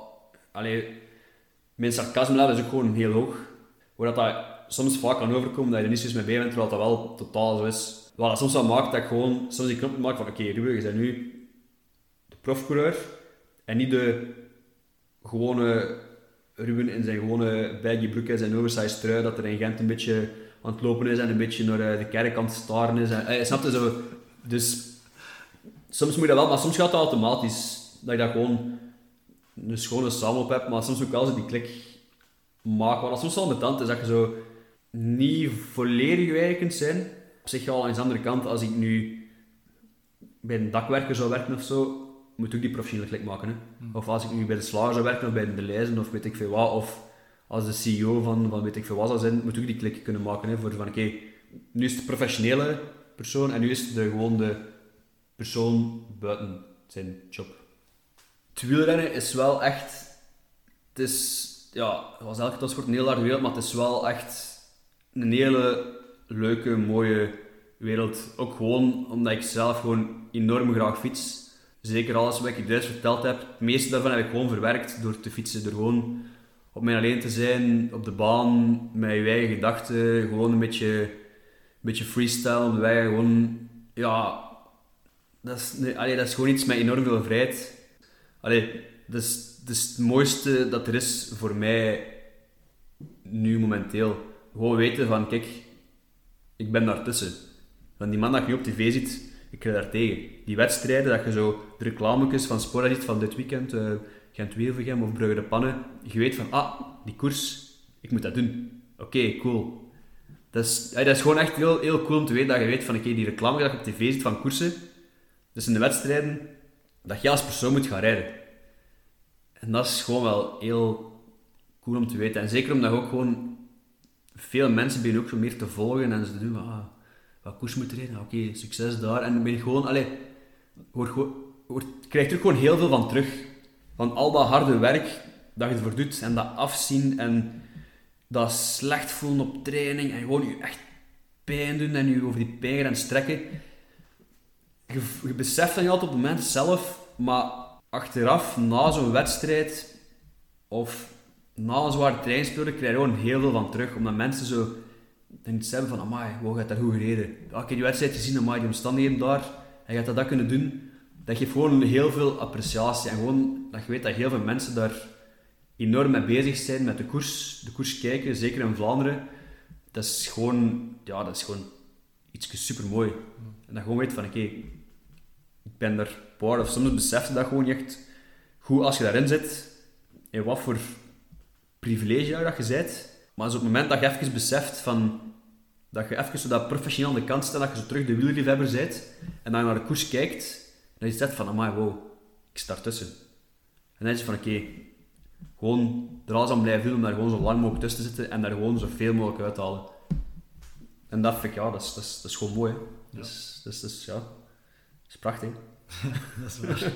S2: mijn sarcasme level is ook gewoon heel hoog. Waar dat soms vaak kan overkomen dat je er niet serieus mee bij bent, terwijl dat wel totaal zo is. Wat dat soms wel maakt dat ik gewoon soms die knop maak van oké, Ruben, je bent nu de profcoureur en niet de gewone Ruben in zijn gewone baggy broek en zijn oversized trui, dat er in Gent een beetje aan het lopen is en een beetje naar de kerk aan het staren is. Snap je zo? Dus soms moet je dat wel, maar soms gaat dat automatisch. Dat je dat gewoon een schone samenloop hebt, maar soms moet ik wel zo die klik maken. Wat soms wel ambetant is, dat je zo niet volledig je eigen kunt zijn. Op zich wel aan de andere kant, als ik nu bij een dakwerker zou werken of zo, moet ik ook die professionele klik maken. Hè? Of als ik nu bij de slager zou werken of bij de lijzen of weet ik veel wat, of als de CEO van weet ik veel wat zou zijn, moet ik ook die klik kunnen maken. Hè? Voor van oké, nu is het de professionele persoon en nu is het gewoon de persoon buiten zijn job. Het wielrennen is wel echt... Het is... zoals elke topsport een heel harde wereld, maar het is wel echt een hele leuke, mooie wereld. Ook gewoon omdat ik zelf gewoon enorm graag fiets. Zeker alles wat ik juist verteld heb, het meeste daarvan heb ik gewoon verwerkt door te fietsen. Door gewoon op mijn alleen te zijn, op de baan, met je eigen gedachten, gewoon een beetje freestyle op de weg. Gewoon, dat is gewoon iets met enorm veel vrijheid. Dat is het mooiste dat er is voor mij nu momenteel. Gewoon weten van, kijk, ik ben daartussen. Van die man dat je nu op tv ziet, ik ga daar tegen. Die wedstrijden, dat je zo de reclametjes van Spora ziet van dit weekend, Gent-Wevelgem of Brugge de Pannen, je weet van, die koers, ik moet dat doen. Oké, cool. Dat is gewoon echt heel, heel cool om te weten dat je weet van, die reclame dat je op tv ziet van koersen, dus in de wedstrijden, dat je als persoon moet gaan rijden. En dat is gewoon wel heel cool om te weten. En zeker omdat je ook gewoon veel mensen beginnen ook zo meer te volgen en ze doen van, wat koers moet rijden, oké, succes daar. En dan ben je gewoon, krijgt er ook gewoon heel veel van terug. Van al dat harde werk dat je ervoor doet en dat afzien en dat slecht voelen op training en gewoon je echt pijn doen en je over die pijn gaan strekken. Je beseft dat niet altijd op het moment zelf, maar achteraf, na zo'n wedstrijd of na een zware trainingsperiode, krijg je gewoon heel veel van terug. Omdat mensen zo iets hebben van, amai, wow, je hebt dat goed gereden. Ja, ik heb die wedstrijd gezien, amai, die omstandigheden daar, en je hebt dat kunnen doen. Dat geeft gewoon heel veel appreciatie. En gewoon dat je weet dat heel veel mensen daar enorm mee bezig zijn met de koers kijken, zeker in Vlaanderen. Dat is gewoon iets super mooi. En dat je gewoon weet van, oké, ik ben daar part of. Soms besef je dat gewoon niet echt goed als je daarin zit. En wat voor privilege dat je bent. Maar op het moment dat je even beseft van, dat je even zo dat professioneel aan de kant staat, dat je zo terug de wielerliefhebber bent, en dan naar de koers kijkt, dan je zegt van, amai, wow, ik sta ertussen. En dan is het van, oké, gewoon er alles aan blijven doen om daar gewoon zo lang mogelijk tussen te zitten en daar gewoon zoveel mogelijk uit te halen. En dat vind ik, dat is gewoon mooi. Hè. Ja. Dat is prachtig.
S3: Dat is waar.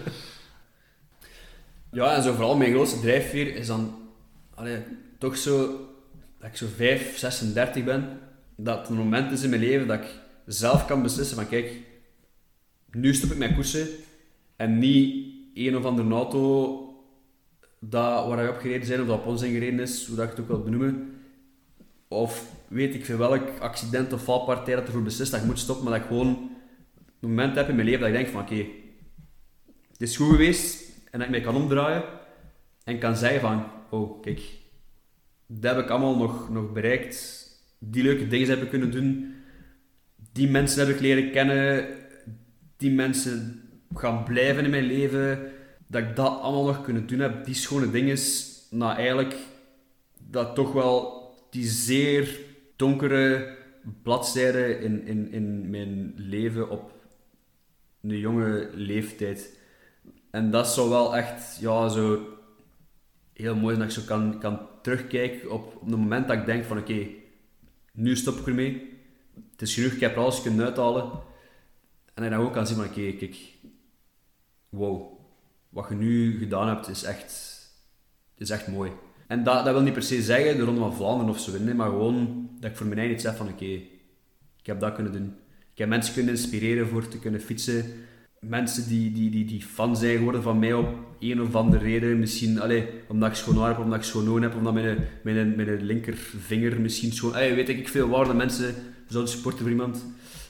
S2: Ja, en zo vooral mijn grootste drijfveer is dan, toch zo, dat ik zo 36 ben, dat het een moment is in mijn leven dat ik zelf kan beslissen van, kijk, nu stop ik met koersen en niet een of andere auto waar je op gereden zijn of dat op ons ingereden is, hoe dat ik het ook wil benoemen, of weet ik veel welk accident of valpartij dat ervoor beslist dat je moet stoppen, maar dat ik gewoon een moment heb in mijn leven dat ik denk van, oké, het is goed geweest en dat ik mij kan omdraaien en kan zeggen van, oh kijk, dat heb ik allemaal nog bereikt, die leuke dingen heb ik kunnen doen, die mensen heb ik leren kennen, die mensen gaan blijven in mijn leven, dat ik dat allemaal nog kunnen doen heb, die schone dingen, nou eigenlijk, dat toch wel die zeer donkere bladzijde in mijn leven op een jonge leeftijd. En dat zou wel echt, zo heel mooi zijn dat ik zo kan terugkijken op het moment dat ik denk van, oké, nu stop ik ermee. Het is genoeg, ik heb er alles kunnen uithalen. En dat je dan ook kan zien van, oké, kijk, wow, wat je nu gedaan hebt is echt mooi. En dat wil niet per se zeggen de Ronde van Vlaanderen of zo winnen, maar gewoon dat ik voor mijn eigen iets zeg van, oké, ik heb dat kunnen doen. Ik heb mensen kunnen inspireren voor te kunnen fietsen. Mensen die fan zijn geworden van mij op een of andere reden. Misschien omdat ik schoon haar heb, omdat ik schoon ogen heb, omdat mijn linkervinger misschien schoon... weet ik veel waar dat mensen zouden supporten voor iemand.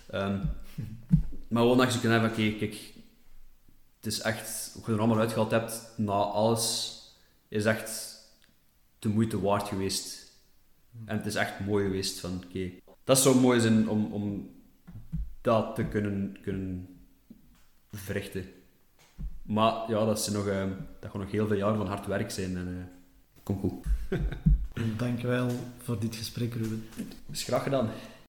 S2: Maar gewoon dat je kunnen hebben van, oké, kijk, het is echt, wat je er allemaal uitgehaald hebt, na alles, is echt de moeite waard geweest. En het is echt mooi geweest van, oké. Dat zou mooi zijn om dat te kunnen verrichten. Maar ja, dat gaat nog heel veel jaren van hard werk zijn en komt goed.
S3: Dankjewel voor dit gesprek, Ruben.
S2: Is graag gedaan.